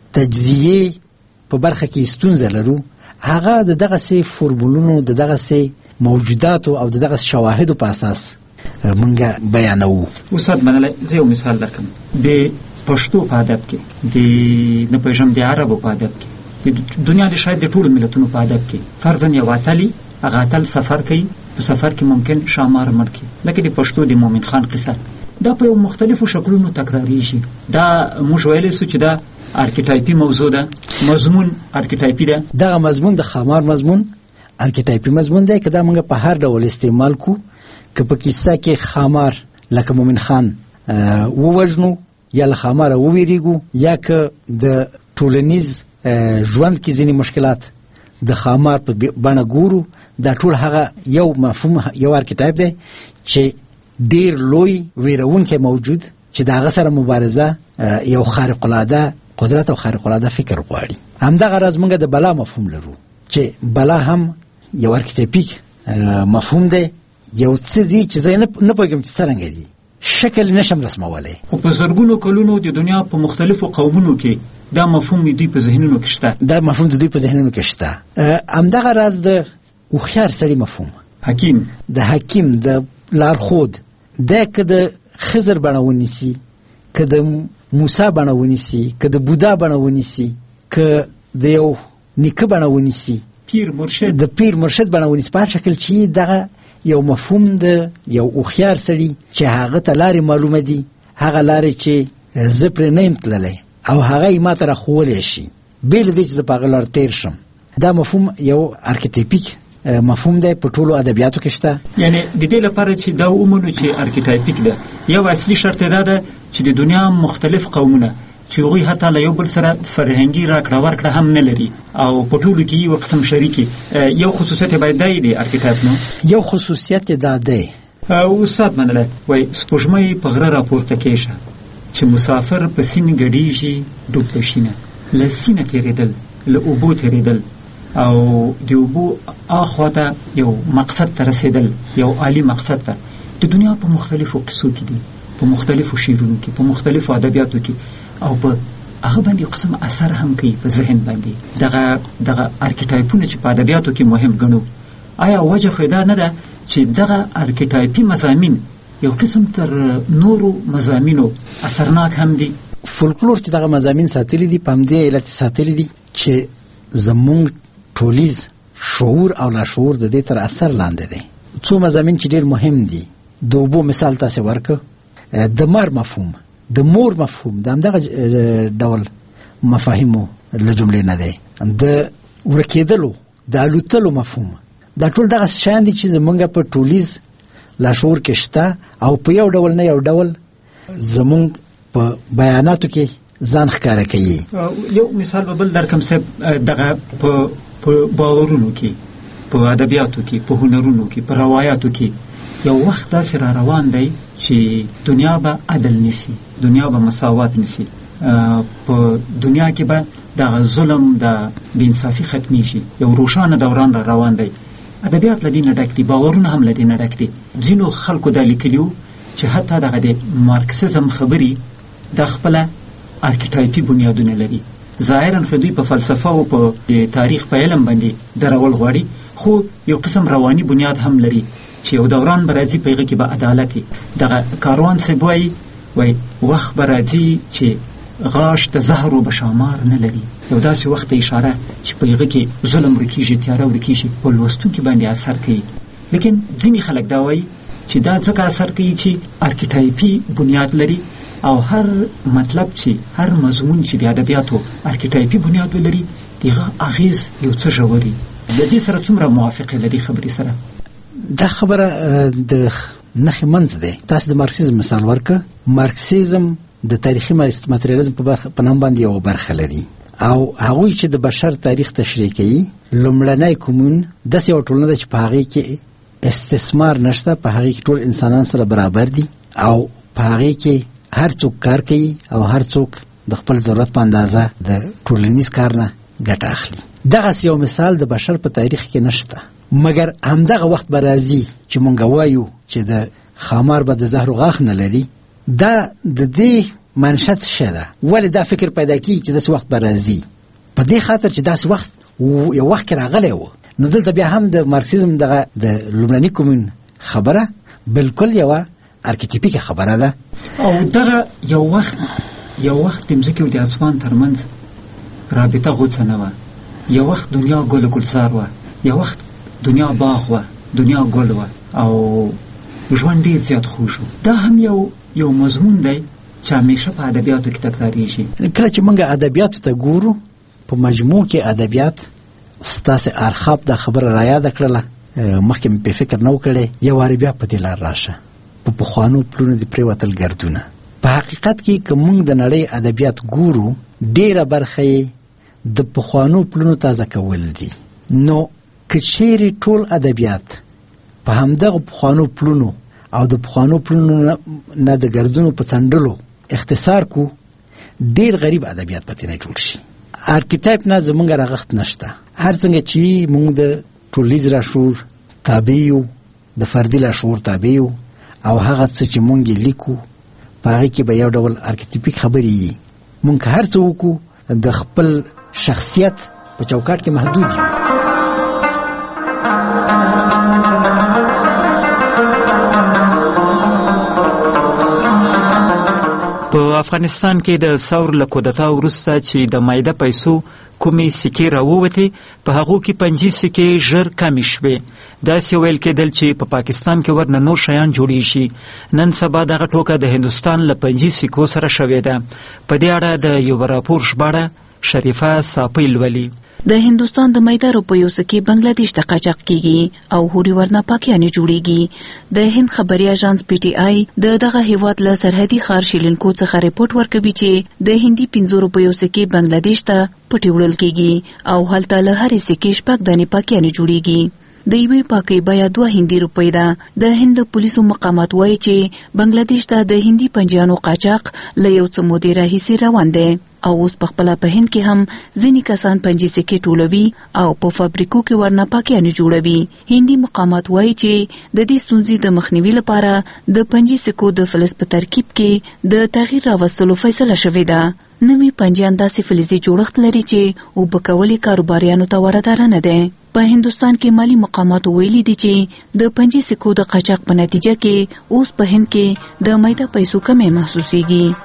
تجزیې په برخه کې ستونزه لرو، هغه د دغسې فورمولونو، د دغسې موجوداتو او د دغسې شواهدو په اساس مونږ بیانوو. استاد منلی، زه یو مثال درکړم. د پښتو په ادب کې، د پېژم د عربو په ادب کې، د دنیا د شاید د ټولو ملتونو په ادب کې فرضاً یو اتلي، هغه اتل سفر کوي، په سفر کې ممکن شامار مړ کړي، لکه د پښتو د مومن خان قصه، دا په مختلفو شکلونو تکراریږي. دا موږ ویلی سو چې دا آرکیټایپي موضوع ده، مضمون آرکیټایپي ده. دغه مضمون د خامار مضمون آرکیټایپي مضمون دی، که دا موږ په هر ډول استعمال کو، که په کیسه کې خامار لکه مومن خان ووژنو یا له خاماره وویریږو، یا که د ټولنیز ژوند کې ځینې مشکلات د خامار په بڼه ګورو، دا ټول هغه یو مفهوم، یو آرکیټایپ دی چې ډیر لوی ویرونکی موجود چې د هغه سره مبارزه یو خارق العاده قدرت او خارق العاده فکر غواړي. همدغه راز موږ د بلا مفهوم لرو چې بلا هم یو آرکیټایپیک مفهوم دی، یو څه دی چې زه نه پوهېږم چې څرنګه دی، شکل نشم رسمولی، خو په زرګونو کلونو د دنیا په مختلفو قومونو کې دا مفهوم دوی په ذهنونو کې شته. دا مفهوم د دوی په ذهنونو کې شته. همدغه راز د هوښیار سړي مفهوم، حکیم، د حکیم، د لارښود، دا که د خضر بڼه ونیسي، که د موسی بڼه ونیسي، که د بودا بڼه ونیسي، که د یو نیکه بڼه ونیسي، پیر مرشد، د پیر مرشد بڼه ونیسي، په هر شکل چې دغه یو مفهوم د یو هوښیار سړي چې هغه ته لارې معلومه دي، هغه لارې چې زه پرې نه یم تللی او هغه یې ما ته راښوولی شي، بې له دې چې زه په هغه لار تیر شم. دا مفهوم یو آرکیټایپیک مفهوم دی په ټولو ادبیاتو کې شته. یعنی د دې لپاره چې دا ومنو چې ارکیټایپیک ده، یو اصلي شرط دا ده چې د دنیا مختلف قومونه چې هغوی حتی له یو بل سره فرهنګي راکړه ورکړه هم نه لري او په ټولو کې یو قسم شریکي، یو خصوصیت باید دا دی ارکیټایپ نو یو خصوصیت دا دی. استاد منله وایي سپوږمۍ په غره راپورته کېږه چې مسافر په سیند ګډیږي ډوب په شینه، له سینه تېرېدل، له اوبو تېرېدل او د اوبو اخواته یو مقصد ته رسېدل، یو عالی مقصد ته. د دنیا په مختلفو قصو کې دي، په مختلفو شعرونو کې، په مختلفو ادبیاتو کې، او په هغه باندې یو قسم اثر هم کوي په ذهن باندې. دغه ارکیټایپونه چې په ادبیاتو کې مهم ګڼو، آیا وجه خو دا نه ده چې دغه ارکیټایپي مضامین یو قسم تر نورو مضامینو اثرناک هم دي؟ فولکلور چې دغه مضامین ساتلي دي په همدې علت ساتلي دي چې زمونږ ټولیز شعور او لاشعور د دې تر اثر لاندې دی. څو مضامین چې ډېر مهم دي، د اوبو مثال تاسې ورکړ، د مار مفهوم، د مور مفهوم، د همدغه ډول مفاهیمو له جملې نه دی. د ورکېدلو، د الوتلو مفهوم، دا ټول دغه شیان دي چې زمونږ په ټولیز لاشعور کې شته او په یو ډول نه یو ډول زمونږ په بیاناتو کې ځان ښکاره کوي. یو مثال به بل درکم صاحب، دغه په باورونو کې، په ادبیاتو کې، په هنرونو کې، په روایاتو کې یو وخت داسې را روان دی چې دنیا به عدل نیسي، دنیا به مساوات نیسي، په دنیا کې به دغه ظلم، د بېانصافي ختمیږي، یو روښانه دوران را روان دی. ادبیات له دې نه ډک دي، باورونه هم له دې نه ډک دي. ځینو خلکو دا لیکلي وو چې حتی دغه د مارکسیزم خبرې د خپله ارکیټایپي بنیادونه لري. ظاهرا خو دوی په فلسفه او په تاریخ په علم باندې درول غواړي، خو یو قسم رواني بنیاد هم لري چې یو دوران به راځي په هغه کې به عدالت وي. دغه کاروان صاحب وایي وخت به راځي چې غاښ د زهرو به شامار نه لري. یو داسې وخت ته اشاره چې په هغه کې ظلم ورکېږي، تیاره ورکېږي، په لوستونکي باندې اثر کوي. لیکن ځینې خلک دا وایي چې دا ځکه اثر کوي چې ارکیټایپي بنیاد لري او هر مطلب چې هر مضمون چې د ادبیاتو ارکیټایپي بنیاد ولري دغه اغیز یو څه ژوري. د دې سره څومره موافقه له دې خبرې سره؟ دا خبره د نښې منځ دی. تاسو د مارکسیزم مثال ورکړه. مارکسیزم د تاریخي ماتریالیزم په نام باندې یو برخه لري او هغوی چې د بشر تاریخ تشریح کوي، لومړنی کومون داسې یو ټولنه ده چې په هغې کې استثمار نشته، په هغې کې ټول انسانان سره برابر دي او په هغې کې هر څوک کار کوي او هر څوک د خپل ضرورت په اندازه د ټولنیز کار نه ګټه اخلي. دغسې یو مثال د بشر په تاریخ کې نشته، مګر همدغه وخت به راځي چې مونږ وایو چې د ښامار به د زهرو غاښ نه لري. دا د دې منشأ څه ده؟ ولې دا فکر پیدا کیږي چې داسې وخت به راځي؟ په دې خاطر چې داسې وخت یو وخت کې راغلی و. نو دلته بیا هم د مارکسیزم دغه د لومړني کومون خبره بالکل یوه ارکیټیپیکه خبره ده. او دغه یو وخت د مځکې او د اسمان ترمنځ رابطه غوڅه نه وه. یو وخت دنیا ګل ګلزار وه، یو وخت دنیا باغ وه، دنیا ګل وه او ژوند ډېر زیات خوږ و. دا هم یو مضمون دی چې همیشه په ادبیاتو کې تکراریږي. کله چې موږ ادبیاتو ته ګورو، په مجموع کې ادبیات، ستاسې ارخاب دا خبره را یاده کړله، مخکې مې په فکر نه و کړی، یو وارې بیا په دې لار راشه، په پخوانو پلونو دې پرېوتل ګردونه. په حقیقت کې که موږ د نړۍ ادبیات ګورو، ډېره برخه یې د پخوانو پلونو تازه کول دي. نو که چیرې ټول ادبیات په همدغه پخوانو پلونو او د پخوانو پلونو نه د ګردونو په څنډلو اختصار کو، ډېر غریب ادبیات به ترې جوړ شي. ارکیټایپ نه زمونږ رغښت نشته. هر څنګه چې موږ د ټولیز لاشعور تابع یو، د فردي لاشعور تابع یو او هغه څه چې موږ لیکو په هغې کې به یو ډول ارکیټیپیک خبرې وي. موږ که هر څه وکړو د خپل شخصیت په چوکاټ کې محدود یو. په افغانستان کې د ثور له کودتا وروسته چې د مایده پیسو کومې سکې راووتې، په هغو کې 5 سکې ژر کمې شوې. داسې ویل کېدل چې په پاکستان کې ورنه نور شیان جوړېږي. نن سبا دغه ټوکه د هندوستان له 5 سکو سره شوې ده. په دې اړه د یو راپور ژباړه شریفه صافی لولي. د هندستان د میده روپیو سکې بنگلاديش ته قاچاق کیږي او هوري ورنه پاکستاني جوړیږي. د هند خبري اژانس پی ټی آی دغه هیواد له سرحدي ښار شیلینکو څخه ریپورت ورکوي چې د هندي 15 روپیو سکې بنگلاديش ته پټي وړل کیږي او هلته له هرې سکې شپږ دانې پاکستاني جوړیږي. د یوې پاکۍ بیه 2 هندي روپۍ ده. د هند پولیسو مقامات وایي چې بنگلاديش ته د هندي پنجیانو قاچاق له یو څه مودې راهیسې روان دی او اوس په خپل په هند کې هم ځینې کسان پنجي سکې ټولوي او په فابریکو کې ورنه پاکستاني جوړوي. هندي مقامات وایي چې د دې ستونزې د مخنیوي لپاره د پنجي سکو د فلز په ترکیب کې د تغییر راوستلو فیصله شوې ده. نوي پنجیان داسې فلزي جوړښت لري چې اوبه کولي کاروباریانو ته ورداره نه ده. په هندستان کې مالی مقامات ویلي دي چې د پنجي سکو د قاچاق په نتیجه کې اوس په هند کې د میده پیسو کمې محسوسيږي.